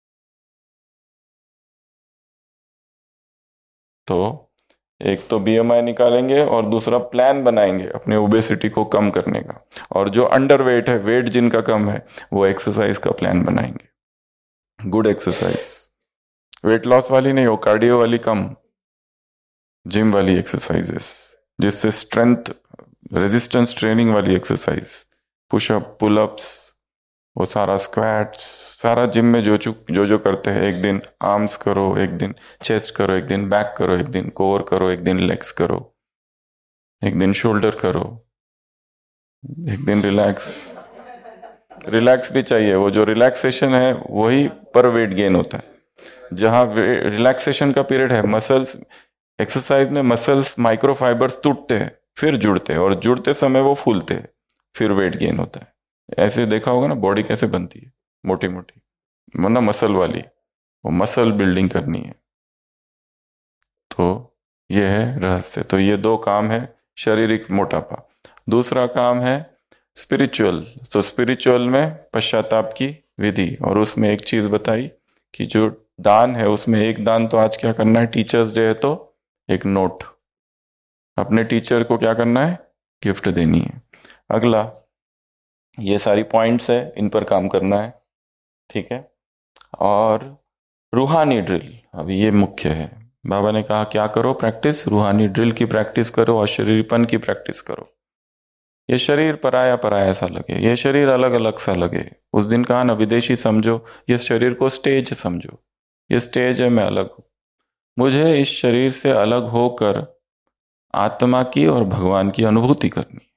तो एक तो बीएमआई निकालेंगे और दूसरा प्लान बनाएंगे अपने ओबेसिटी को कम करने का, और जो अंडर वेट है, वेट जिनका कम है, वो एक्सरसाइज का प्लान बनाएंगे, गुड एक्सरसाइज, वेट लॉस वाली नहीं हो, कार्डियो वाली कम, जिम वाली एक्सरसाइजेस, जिससे स्ट्रेंथ, रेजिस्टेंस ट्रेनिंग वाली एक्सरसाइज, पुशअप, पुलअप्स, वो सारा स्क्वाट्स, सारा जिम में जो जो जो करते हैं, एक दिन आर्म्स करो, एक दिन चेस्ट करो, एक दिन बैक करो, एक दिन कोर करो, एक दिन लेग्स करो, एक दिन शोल्डर करो, एक दिन रिलैक्स। रिलैक्स भी चाहिए, वो जो रिलैक्सेशन है वही पर वेट गेन होता है। जहां रिलैक्सेशन का पीरियड है, मसल्स, एक्सरसाइज में मसल्स माइक्रोफाइबर्स टूटते हैं, फिर जुड़ते हैं, और जुड़ते समय वो फूलते हैं, फिर वेट गेन होता है। ऐसे देखा होगा ना बॉडी कैसे बनती है, मोटी मोटी, मतलब मसल वाली, वो मसल बिल्डिंग करनी है। तो ये है रहस्य। तो ये दो काम है, शारीरिक मोटापा। दूसरा काम है स्पिरिचुअल। तो स्पिरिचुअल में पश्चाताप की विधि, और उसमें एक चीज बताई कि जो दान है उसमें एक दान तो आज क्या करना है, टीचर्स डे है तो एक नोट अपने टीचर को क्या करना है, गिफ्ट देनी है। अगला, ये सारी पॉइंट्स है, इन पर काम करना है, ठीक है। और रूहानी ड्रिल, अभी ये मुख्य है। बाबा ने कहा क्या करो, प्रैक्टिस, रूहानी ड्रिल की प्रैक्टिस करो और शरीरपन की प्रैक्टिस करो। ये शरीर पराया पराया सा लगे, ये शरीर अलग अलग सा लगे, उस दिन कहा ना विदेशी समझो, ये शरीर को स्टेज समझो, ये स्टेज है, मैं अलग हूं, मुझे इस शरीर से अलग होकर आत्मा की और भगवान की अनुभूति करनी।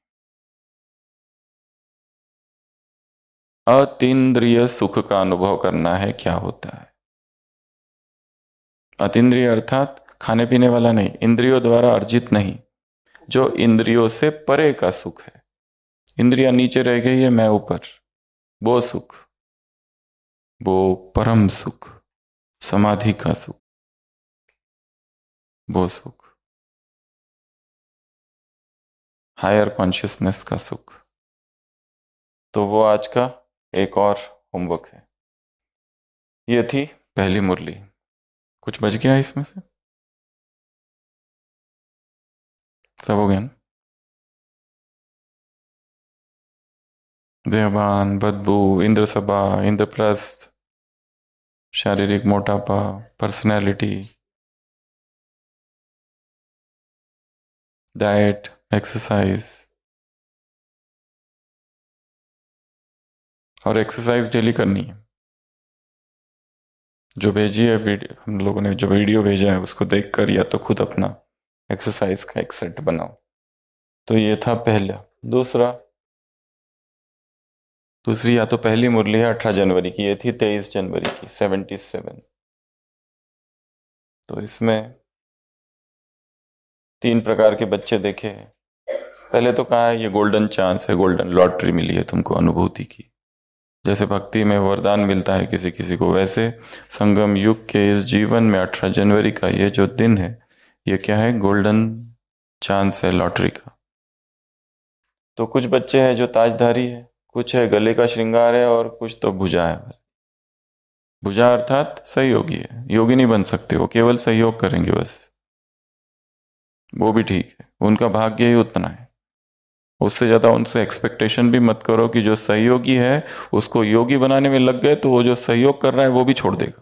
अतीन्द्रिय सुख का अनुभव करना है, क्या होता है अतीन्द्रिय, अर्थात खाने पीने वाला नहीं, इंद्रियों द्वारा अर्जित नहीं, जो इंद्रियों से परे का सुख है। इंद्रियां नीचे रह गई है, मैं ऊपर, वो सुख, वो परम सुख, समाधि का सुख, वो सुख, हायर कॉन्शियसनेस का सुख। तो वो आज का एक और होमवर्क है। ये थी पहली मुरली। कुछ बच गया इसमें से? सब हो गया ना? देहभान, बदबू, इंद्र सभा, इंद्रप्रस्थ, शारीरिक मोटापा, पर्सनैलिटी, डाइट, एक्सरसाइज। और एक्सरसाइज डेली करनी है। जो भेजी है वीडियो, हम लोगों ने जो वीडियो भेजा है उसको देखकर या तो खुद अपना एक्सरसाइज का एक सेट बनाओ। तो ये था पहला। दूसरा, दूसरी या तो पहली मुरली है अठारह जनवरी की, ये थी तेईस जनवरी की, सेवेंटी सेवन। तो इसमें तीन प्रकार के बच्चे देखे हैं। पहले तो कहा है ये गोल्डन चांस है, गोल्डन लॉटरी मिली है तुमको अनुभूति की। जैसे भक्ति में वरदान मिलता है किसी किसी को, वैसे संगम युग के इस जीवन में अठारह जनवरी का ये जो दिन है, ये क्या है, गोल्डन चांस है लॉटरी का। तो कुछ बच्चे हैं जो ताजधारी है, कुछ है गले का श्रृंगार है, और कुछ तो भुजा है। भुजा अर्थात सहयोगी है, योगी नहीं बन सकते, वो केवल सहयोग करेंगे बस, वो भी ठीक है, उनका भाग्य ही उतना है। उससे ज्यादा उनसे एक्सपेक्टेशन भी मत करो कि जो सहयोगी है उसको योगी बनाने में लग गए तो वो जो सहयोग कर रहा है वो भी छोड़ देगा,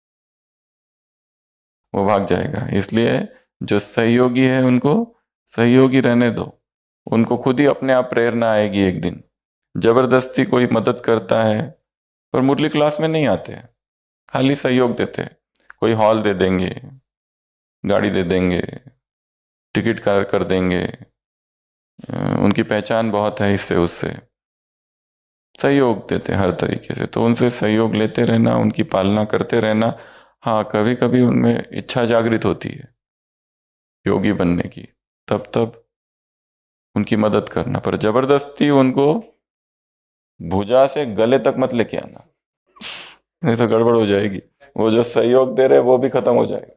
वो भाग जाएगा। इसलिए जो सहयोगी है उनको सहयोगी रहने दो, उनको खुद ही अपने आप प्रेरणा आएगी एक दिन। जबरदस्ती कोई मदद करता है पर मुरली क्लास में नहीं आते, खाली सहयोग देते हैं, कोई हॉल दे देंगे, गाड़ी दे देंगे, टिकट कर कर देंगे, उनकी पहचान बहुत है इससे उससे, सहयोग देते हर तरीके से। तो उनसे सहयोग लेते रहना, उनकी पालना करते रहना। हाँ, कभी कभी उनमें इच्छा जागृत होती है योगी बनने की, तब तब उनकी मदद करना, पर जबरदस्ती उनको भुजा से गले तक मत लेके आना, नहीं तो गड़बड़ हो जाएगी। वो जो सहयोग दे रहे वो भी खत्म हो जाएगा।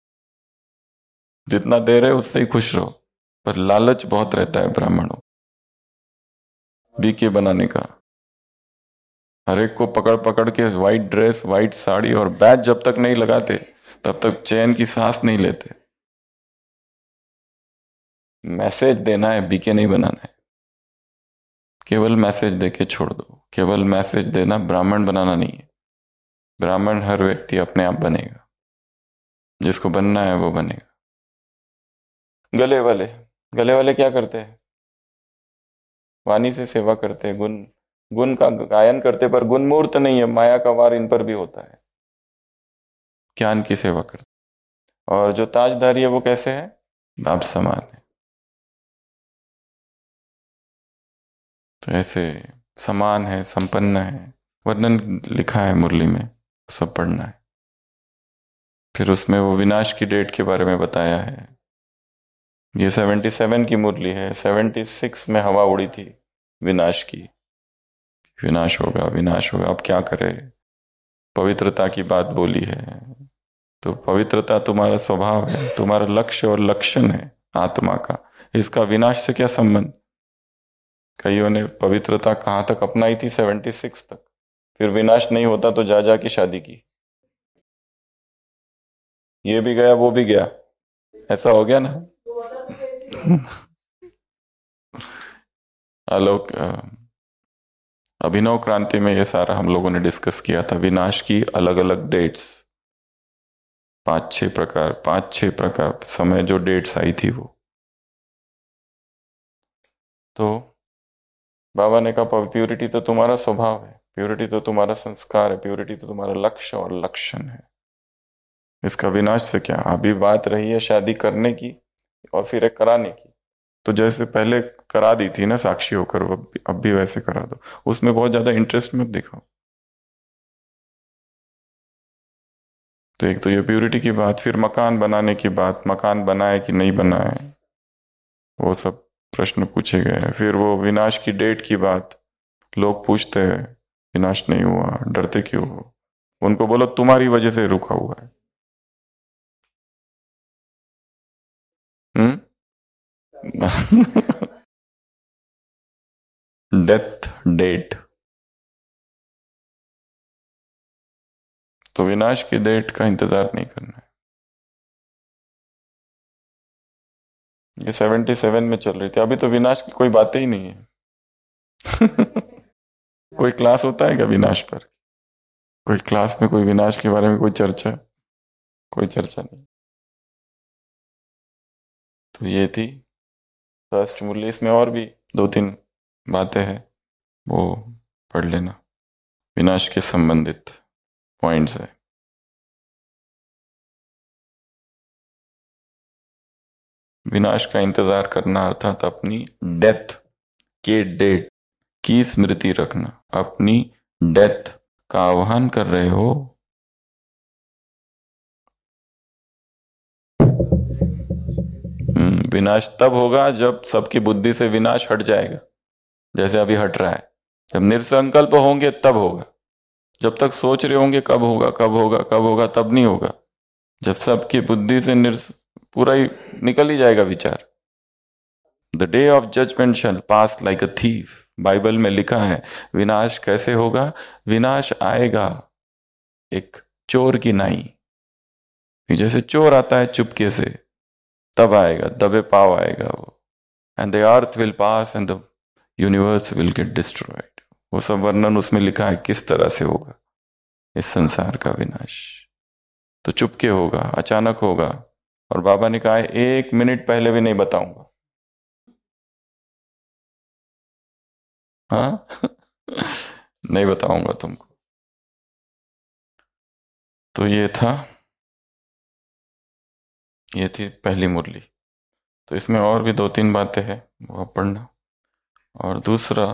जितना दे रहे उससे ही खुश रहो, पर लालच बहुत रहता है ब्राह्मणों बीके बनाने का। हर एक को पकड़ पकड़ के व्हाइट ड्रेस, व्हाइट साड़ी और बैज जब तक नहीं लगाते तब तक चैन की सांस नहीं लेते। मैसेज देना है, बीके नहीं बनाना है। केवल मैसेज देके छोड़ दो, केवल मैसेज देना, ब्राह्मण बनाना नहीं है। ब्राह्मण हर व्यक्ति अपने आप बनेगा, जिसको बनना है वो बनेगा। गले वाले, गले वाले क्या करते हैं, वाणी से सेवा करते हैं, गुण गुण का गायन करते, पर गुण मूर्त नहीं है, माया का वार इन पर भी होता है, ज्ञान की सेवा करते। और जो ताजधारी है वो कैसे है, बाप समान है। तो ऐसे समान है, संपन्न है, वर्णन लिखा है मुरली में, सब पढ़ना है। फिर उसमें वो विनाश की डेट के बारे में बताया है। ये सेवेंटी सेवन की मुरली है, सेवेंटी सिक्स में हवा उड़ी थी विनाश की, विनाश होगा विनाश होगा, अब क्या करे। पवित्रता की बात बोली है, तो पवित्रता तुम्हारा स्वभाव है, तुम्हारा लक्ष्य और लक्षण है आत्मा का, इसका विनाश से क्या संबंध। कईयों ने पवित्रता कहां तक अपनाई थी, सेवेंटी सिक्स तक, फिर विनाश नहीं होता तो जा जा की शादी की, ये भी गया वो भी गया, ऐसा हो गया ना। आलोक अभिनव क्रांति में ये सारा हम लोगों ने डिस्कस किया था, विनाश की अलग अलग डेट्स, पांच छह प्रकार, पांच छह प्रकार समय जो डेट्स आई थी वो। तो बाबा ने कहा प्योरिटी तो तुम्हारा स्वभाव है, प्योरिटी तो तुम्हारा संस्कार है, प्योरिटी तो तुम्हारा लक्ष्य और लक्षण है, इसका विनाश से क्या। अभी बात रही है शादी करने की और फिर एक कराने की, तो जैसे पहले करा दी थी ना साक्षी होकर, वो अब भी वैसे करा दो, उसमें बहुत ज्यादा इंटरेस्ट मत दिखाओ। तो एक तो ये प्योरिटी की बात, फिर मकान बनाने की बात, मकान बनाए कि नहीं बनाए वो सब प्रश्न पूछे गए। फिर वो विनाश की डेट की बात, लोग पूछते हैं विनाश नहीं हुआ, डरते क्यों हो, उनको बोलो तुम्हारी वजह से रुका हुआ है। हम्म डेथ डेट, तो विनाश की डेट का इंतजार नहीं करना है। ये सेवेंटी सेवन में चल रही थी, अभी तो विनाश की कोई बातें ही नहीं है। कोई क्लास होता है क्या विनाश पर, कोई क्लास में कोई विनाश के बारे में कोई चर्चा, कोई चर्चा नहीं। तो ये थी फर्स्ट मुरली, इसमें और भी दो तीन बातें हैं, वो पढ़ लेना, विनाश के संबंधित पॉइंट्स है। विनाश का इंतजार करना अर्थात अपनी डेथ के डेट की स्मृति रखना, अपनी डेथ का आह्वान कर रहे हो। विनाश तब होगा जब सबकी बुद्धि से विनाश हट जाएगा, जैसे अभी हट रहा है। जब निसंकल्प होंगे तब होगा। जब तक सोच रहे होंगे कब होगा कब होगा कब होगा, तब नहीं होगा। जब सबकी बुद्धि से निर्स पूरा ही निकल ही जाएगा विचार। The day of judgement shall pass like a thief. Bible में लिखा है विनाश कैसे होगा? विनाश आएगा एक चोर की नाई, जैसे चोर आता है चुपके से, तब आएगा, दबे पाव आएगा वो। And the earth will pass and the universe will get destroyed. वो सब वर्णन उसमें लिखा है किस तरह से होगा इस संसार का विनाश। तो चुपके होगा, अचानक होगा। और बाबा ने कहा है एक मिनट पहले भी नहीं बताऊंगा। हाँ नहीं बताऊंगा तुमको। तो ये था, ये थी पहली मुरली। तो इसमें और भी दो तीन बातें हैं, वो आप पढ़ना। और दूसरा,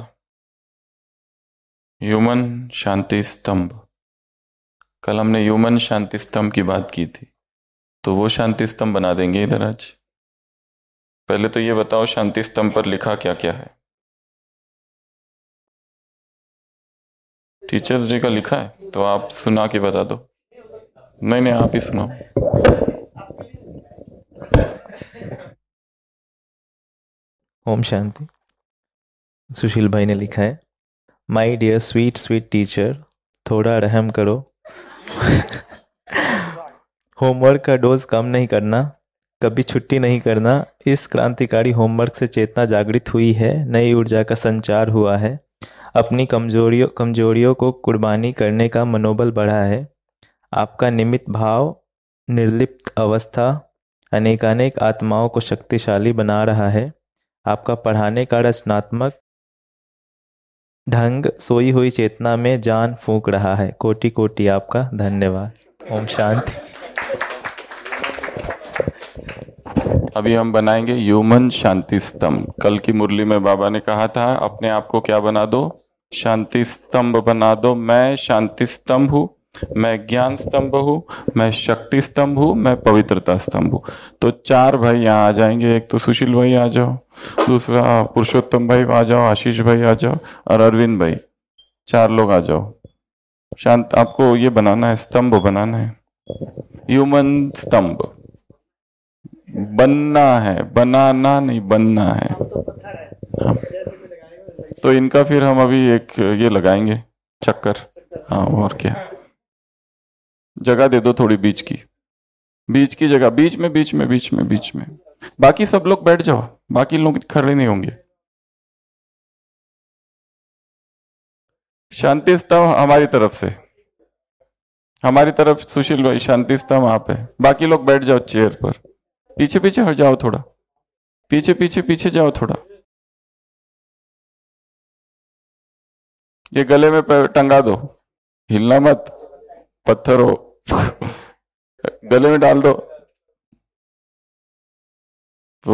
ह्यूमन शांति स्तंभ। कल हमने ह्यूमन शांति स्तंभ की बात की थी, तो वो शांति स्तंभ बना देंगे इधर आज। पहले तो ये बताओ शांति स्तंभ पर लिखा क्या क्या है? टीचर्स डे का लिखा है, तो आप सुना के बता दो। नहीं नहीं, आप ही सुनाओ। ओम शांति। सुशील भाई ने लिखा है, my dear sweet sweet teacher, थोड़ा रहम करो। होमवर्क का डोज कम नहीं करना, कभी छुट्टी नहीं करना। इस क्रांतिकारी होमवर्क से चेतना जागृत हुई है, नई ऊर्जा का संचार हुआ है, अपनी कमजोरियों कमजोरियों को कुर्बानी करने का मनोबल बढ़ा है। आपका निमित्त भाव, निर्लिप्त अवस्था अनेकानेक आत्माओं को शक्तिशाली बना रहा है। आपका पढ़ाने का रचनात्मक ढंग सोई हुई चेतना में जान फूंक रहा है। कोटि कोटि आपका धन्यवाद। ओम शांति। अभी हम बनाएंगे ह्यूमन शांति स्तंभ। कल की मुरली में बाबा ने कहा था अपने आप को क्या बना दो? शांति स्तंभ बना दो। मैं शांति स्तंभ हूँ, मैं ज्ञान स्तंभ हूँ, मैं शक्ति स्तंभ हूँ, मैं पवित्रता स्तंभ हूँ। तो चार भाई यहाँ आ जाएंगे। एक तो सुशील भाई आ जाओ, दूसरा पुरुषोत्तम भाई आ जाओ, आशीष भाई आ जाओ, और अरविंद भाई। चार लोग आ जाओ। शांत आपको ये बनाना है, स्तंभ बनाना है, ह्यूमन स्तंभ बनना है, बनाना नहीं, बनना है। हाँ। तो इनका फिर हम अभी एक ये लगाएंगे चक्कर। हाँ, और क्या, जगह दे दो थोड़ी बीच की, बीच की जगह, बीच में बीच में बीच में बीच में। बाकी सब लोग बैठ जाओ, बाकी लोग खड़े नहीं होंगे। शांति स्तंभ हमारी तरफ से, हमारी तरफ सुशील भाई शांति स्तंभ आप है। बाकी लोग बैठ जाओ चेयर पर। पीछे पीछे हट जाओ थोड़ा, पीछे पीछे पीछे जाओ थोड़ा। ये गले में टंगा दो, हिलना मत, पत्थर हो गले में डाल दो। वो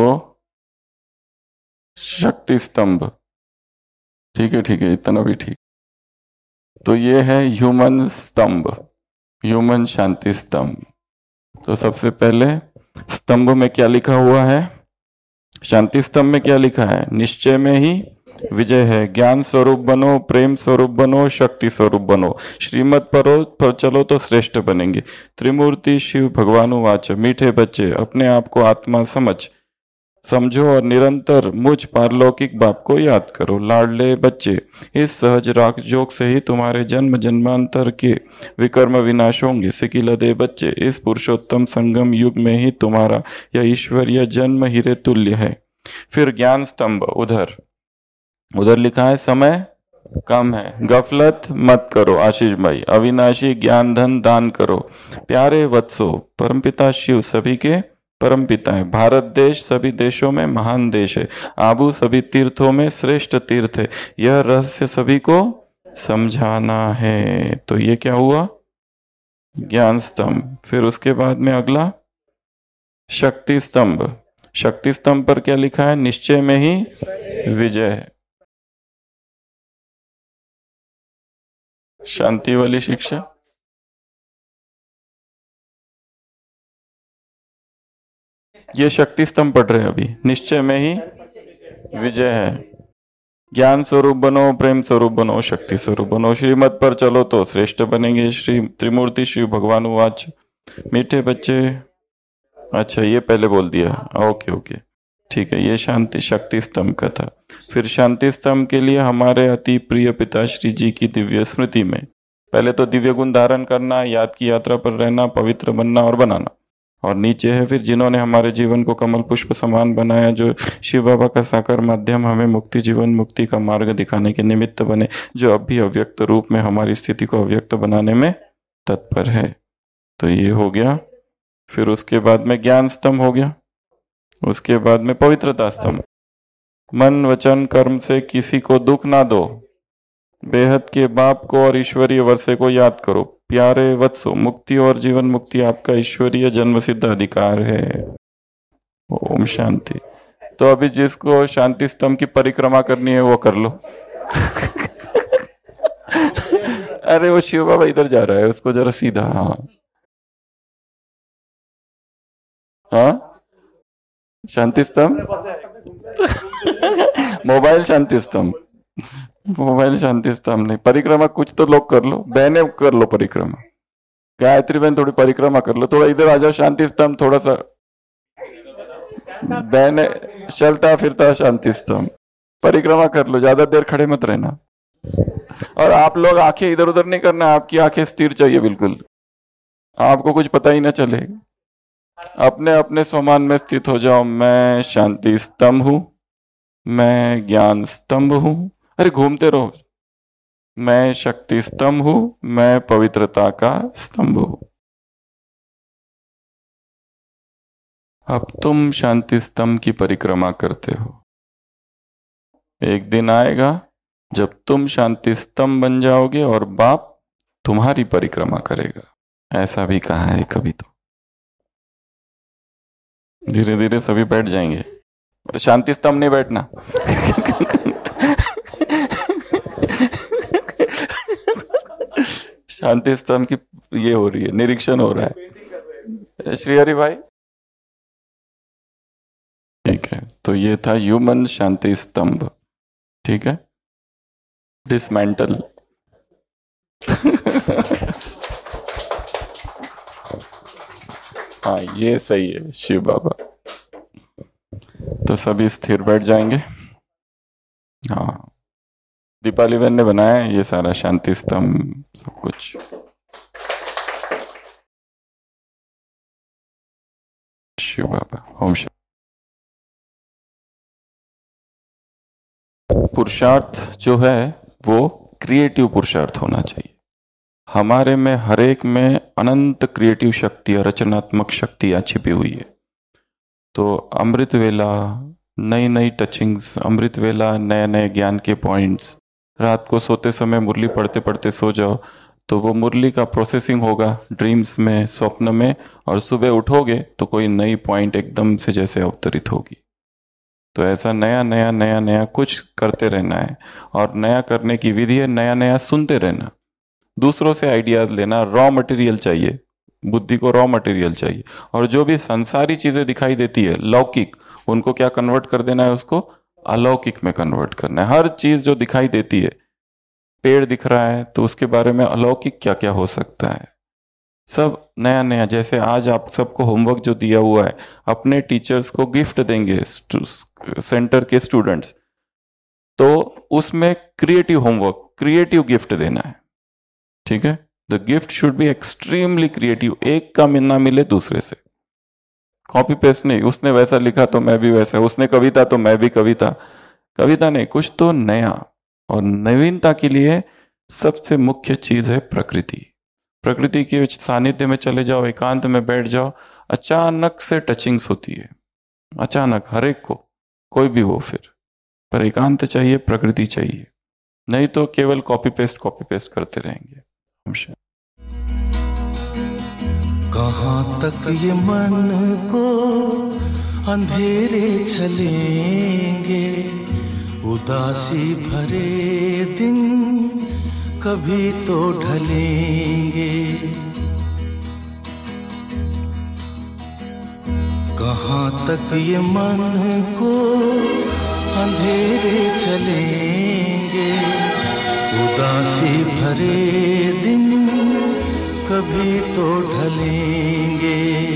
शक्ति स्तंभ, ठीक है ठीक है, इतना भी ठीक। तो ये है ह्यूमन स्तंभ, ह्यूमन शांति स्तंभ। तो सबसे पहले स्तंभ में क्या लिखा हुआ है? शांति स्तंभ में क्या लिखा है? निश्चय में ही विजय है। ज्ञान स्वरूप बनो, प्रेम स्वरूप बनो, शक्ति स्वरूप बनो, श्रीमत परो पर चलो तो श्रेष्ठ बनेंगे। त्रिमूर्ति शिव भगवानु वाच। मीठे बच्चे, अपने आप को आत्मा समझ समझो और निरंतर मुझ पारलौकिक बाप को याद करो। लाडले बच्चे, इस सहज राजयोग से ही तुम्हारे जन्म जन्मांतर के विकर्म विनाश होंगे। सिकिलदे बच्चे, इस पुरुषोत्तम संगम युग में ही तुम्हारा यह ईश्वरीय जन्म हीरे तुल्य है। फिर ज्ञान स्तंभ, उधर उधर लिखा है समय कम है, गफलत मत करो। आशीष भाई, अविनाशी ज्ञान धन दान करो। प्यारे वत्सो, परमपिता शिव सभी के परम पिता है। भारत देश सभी देशों में महान देश है। आबू सभी तीर्थों में श्रेष्ठ तीर्थ है। यह रहस्य सभी को समझाना है। तो ये क्या हुआ? ज्ञान स्तंभ। फिर उसके बाद में अगला शक्ति स्तंभ। शक्ति स्तंभ पर क्या लिखा है? निश्चय में ही विजय है। शांति वाली शिक्षा, ये शक्ति स्तंभ पढ़ रहे हैं अभी। निश्चय में ही विजय है। ज्ञान स्वरूप बनो, प्रेम स्वरूप बनो, शक्ति स्वरूप बनो, श्रीमत पर चलो तो श्रेष्ठ बनेंगे। श्री त्रिमूर्ति श्री भगवान उवाच। मीठे बच्चे, अच्छा ये पहले बोल दिया, ओके ओके ठीक है। ये शांति शक्ति स्तंभ का था। फिर शांति स्तंभ के लिए हमारे अति प्रिय पिताश्री जी की दिव्य स्मृति में पहले तो दिव्य गुण धारण करना, याद की यात्रा पर रहना, पवित्र बनना और बनाना। और नीचे है फिर जिन्होंने हमारे जीवन को कमल पुष्प समान बनाया, जो शिव बाबा का साकार माध्यम हमें मुक्ति जीवन मुक्ति का मार्ग दिखाने के निमित्त बने, जो अब भी अव्यक्त रूप में हमारी स्थिति को अव्यक्त बनाने में तत्पर है। तो ये हो गया। फिर उसके बाद में ज्ञान स्तंभ हो गया। उसके बाद में पवित्रता स्तंभ। मन वचन कर्म से किसी को दुख ना दो, बेहद के बाप को और ईश्वरीय वर्षे को याद करो। प्यारे वत्सो, मुक्ति और जीवन मुक्ति आपका ईश्वरीय जन्म सिद्ध अधिकार है। ओम शांति। तो अभी जिसको शांति स्तंभ की परिक्रमा करनी है वो कर लो। अरे वो शिव बाबा इधर जा रहा है, उसको जरा सीधा। हाँ हाँ शांति स्तंभ, मोबाइल शांति स्तंभ, मोबाइल शांति स्तंभ नहीं। परिक्रमा कुछ तो लोग कर लो, बहने कर लो परिक्रमा। गायत्री बहन थोड़ी परिक्रमा कर लो, थोड़ा इधर आ जाओ। शांति स्तंभ थोड़ा सा, बहने चलता फिरता शांति स्तंभ परिक्रमा कर लो, ज्यादा देर खड़े मत रहना। और आप लोग आंखें इधर उधर नहीं करना, आपकी आंखें स्थिर चाहिए बिल्कुल, आपको कुछ पता ही ना चले। अपने अपने स्वमान में स्थित हो जाओ। मैं शांति स्तंभ हूं, मैं ज्ञान स्तंभ हूं। अरे घूमते रहो। मैं शक्ति स्तंभ हूं, मैं पवित्रता का स्तंभ हूं। अब तुम शांति स्तंभ की परिक्रमा करते हो। एक दिन आएगा जब तुम शांति स्तंभ बन जाओगे और बाप तुम्हारी परिक्रमा करेगा। ऐसा भी कहा है कभी। तो धीरे धीरे सभी बैठ जाएंगे। तो शांति स्तंभ नहीं बैठना। शांति स्तंभ की ये हो रही है, निरीक्षण हो रहा है। श्री हरि भाई ठीक है। तो ये था ह्यूमन शांति स्तंभ। ठीक है, डिसमेंटल। हाँ ये सही है शिव बाबा। तो सभी स्थिर बैठ जाएंगे। हाँ, दीपाली बहन ने बनाया है ये सारा शांति स्तंभ सब कुछ। शिव बाबा ओम शांति। पुरुषार्थ जो है वो क्रिएटिव पुरुषार्थ होना चाहिए। हमारे में हर एक में अनंत क्रिएटिव शक्ति और रचनात्मक शक्तियां छिपी हुई है। तो अमृत वेला, नई नई टचिंग्स, अमृत वेला, नए नए ज्ञान के पॉइंट्स। रात को सोते समय मुरली पढ़ते पढ़ते सो जाओ तो वो मुरली का प्रोसेसिंग होगा ड्रीम्स में, स्वप्न में, और सुबह उठोगे तो कोई नई पॉइंट एकदम से जैसे अवतरित होगी। तो ऐसा नया नया नया नया कुछ करते रहना है। और नया करने की विधि है नया नया सुनते रहना, दूसरों से आइडियाज लेना। रॉ मटेरियल चाहिए, बुद्धि को रॉ मटेरियल चाहिए। और जो भी संसारी चीजें दिखाई देती है लौकिक, उनको क्या कन्वर्ट कर देना है, उसको अलौकिक में कन्वर्ट करना है। हर चीज जो दिखाई देती है, पेड़ दिख रहा है तो उसके बारे में अलौकिक क्या क्या हो सकता है, सब नया नया। जैसे आज आप सबको होमवर्क जो दिया हुआ है, अपने टीचर्स को गिफ्ट देंगे सेंटर के स्टूडेंट्स, तो उसमें क्रिएटिव होमवर्क, क्रिएटिव गिफ्ट देना है। ठीक है, the gift should be extremely creative. एक का मिलना मिले दूसरे से, कॉपी पेस्ट नहीं। उसने वैसा लिखा तो मैं भी वैसा, उसने कविता तो मैं भी कविता। कविता नहीं, कुछ तो नया। और नवीनता के लिए सबसे मुख्य चीज है प्रकृति। प्रकृति के सानिध्य में चले जाओ, एकांत में बैठ जाओ, अचानक से टचिंग्स होती है। अचानक, हर एक को, कोई भी हो फिर, पर एकांत चाहिए, प्रकृति चाहिए। नहीं तो केवल कॉपी पेस्ट कॉपी पेस्ट करते रहेंगे। कहाँ तक ये मन को अंधेरे चलेंगे, उदासी भरे दिन कभी तो ढलेंगे। कहाँ तक ये मन को अंधेरे चलेंगे, उदासी भरे दिन कभी तो ढलेंगे।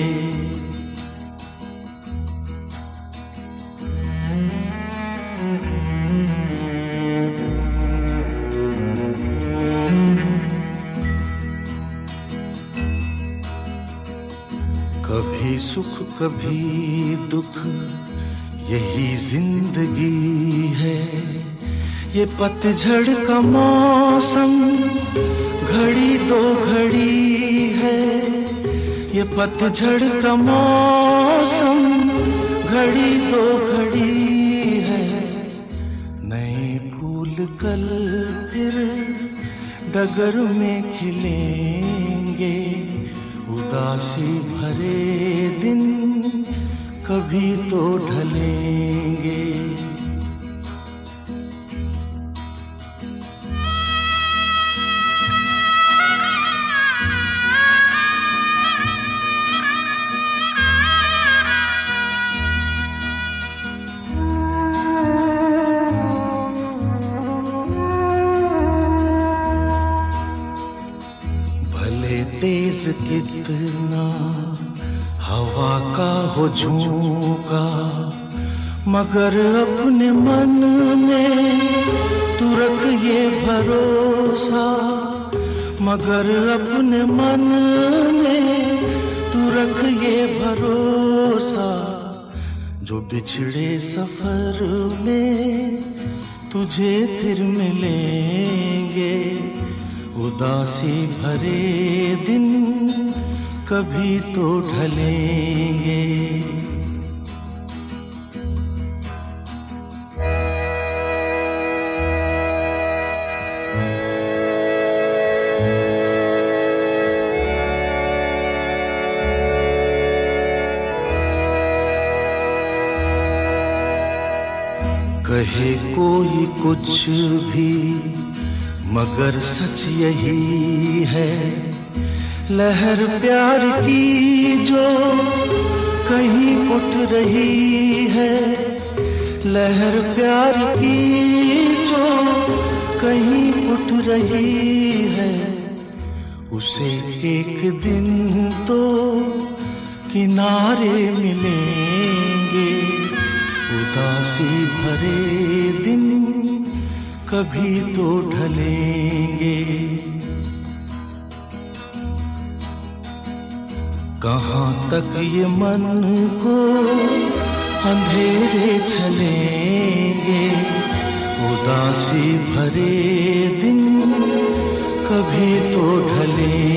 कभी सुख कभी दुख यही जिंदगी है, ये पतझड़ का मौसम घड़ी दो घड़ी है। ये पतझड़ का मौसम घड़ी दो घड़ी है। नए फूल कल फिर डगर में खिलेंगे, उदासी भरे दिन कभी तो ढलेंगे। तेज कितना हवा का हो झोंका, मगर अपने मन में तू रख ये भरोसा, मगर अपने मन में तू रख ये भरोसा। जो बिछड़े सफर में तुझे फिर मिलेंगे, उदासी भरे दिन कभी तो ढलेंगे। कहे कोई कुछ भी मगर सच यही है, लहर प्यार की जो कहीं उठ रही है, लहर प्यार की जो कहीं उठ रही है। उसे एक दिन तो किनारे मिलेंगे, उदासी भरे दिन कभी तो ढलेंगे। कहाँ तक ये मन को अंधेरे चलेंगे, उदासी भरे दिन कभी तो ढलेंगे।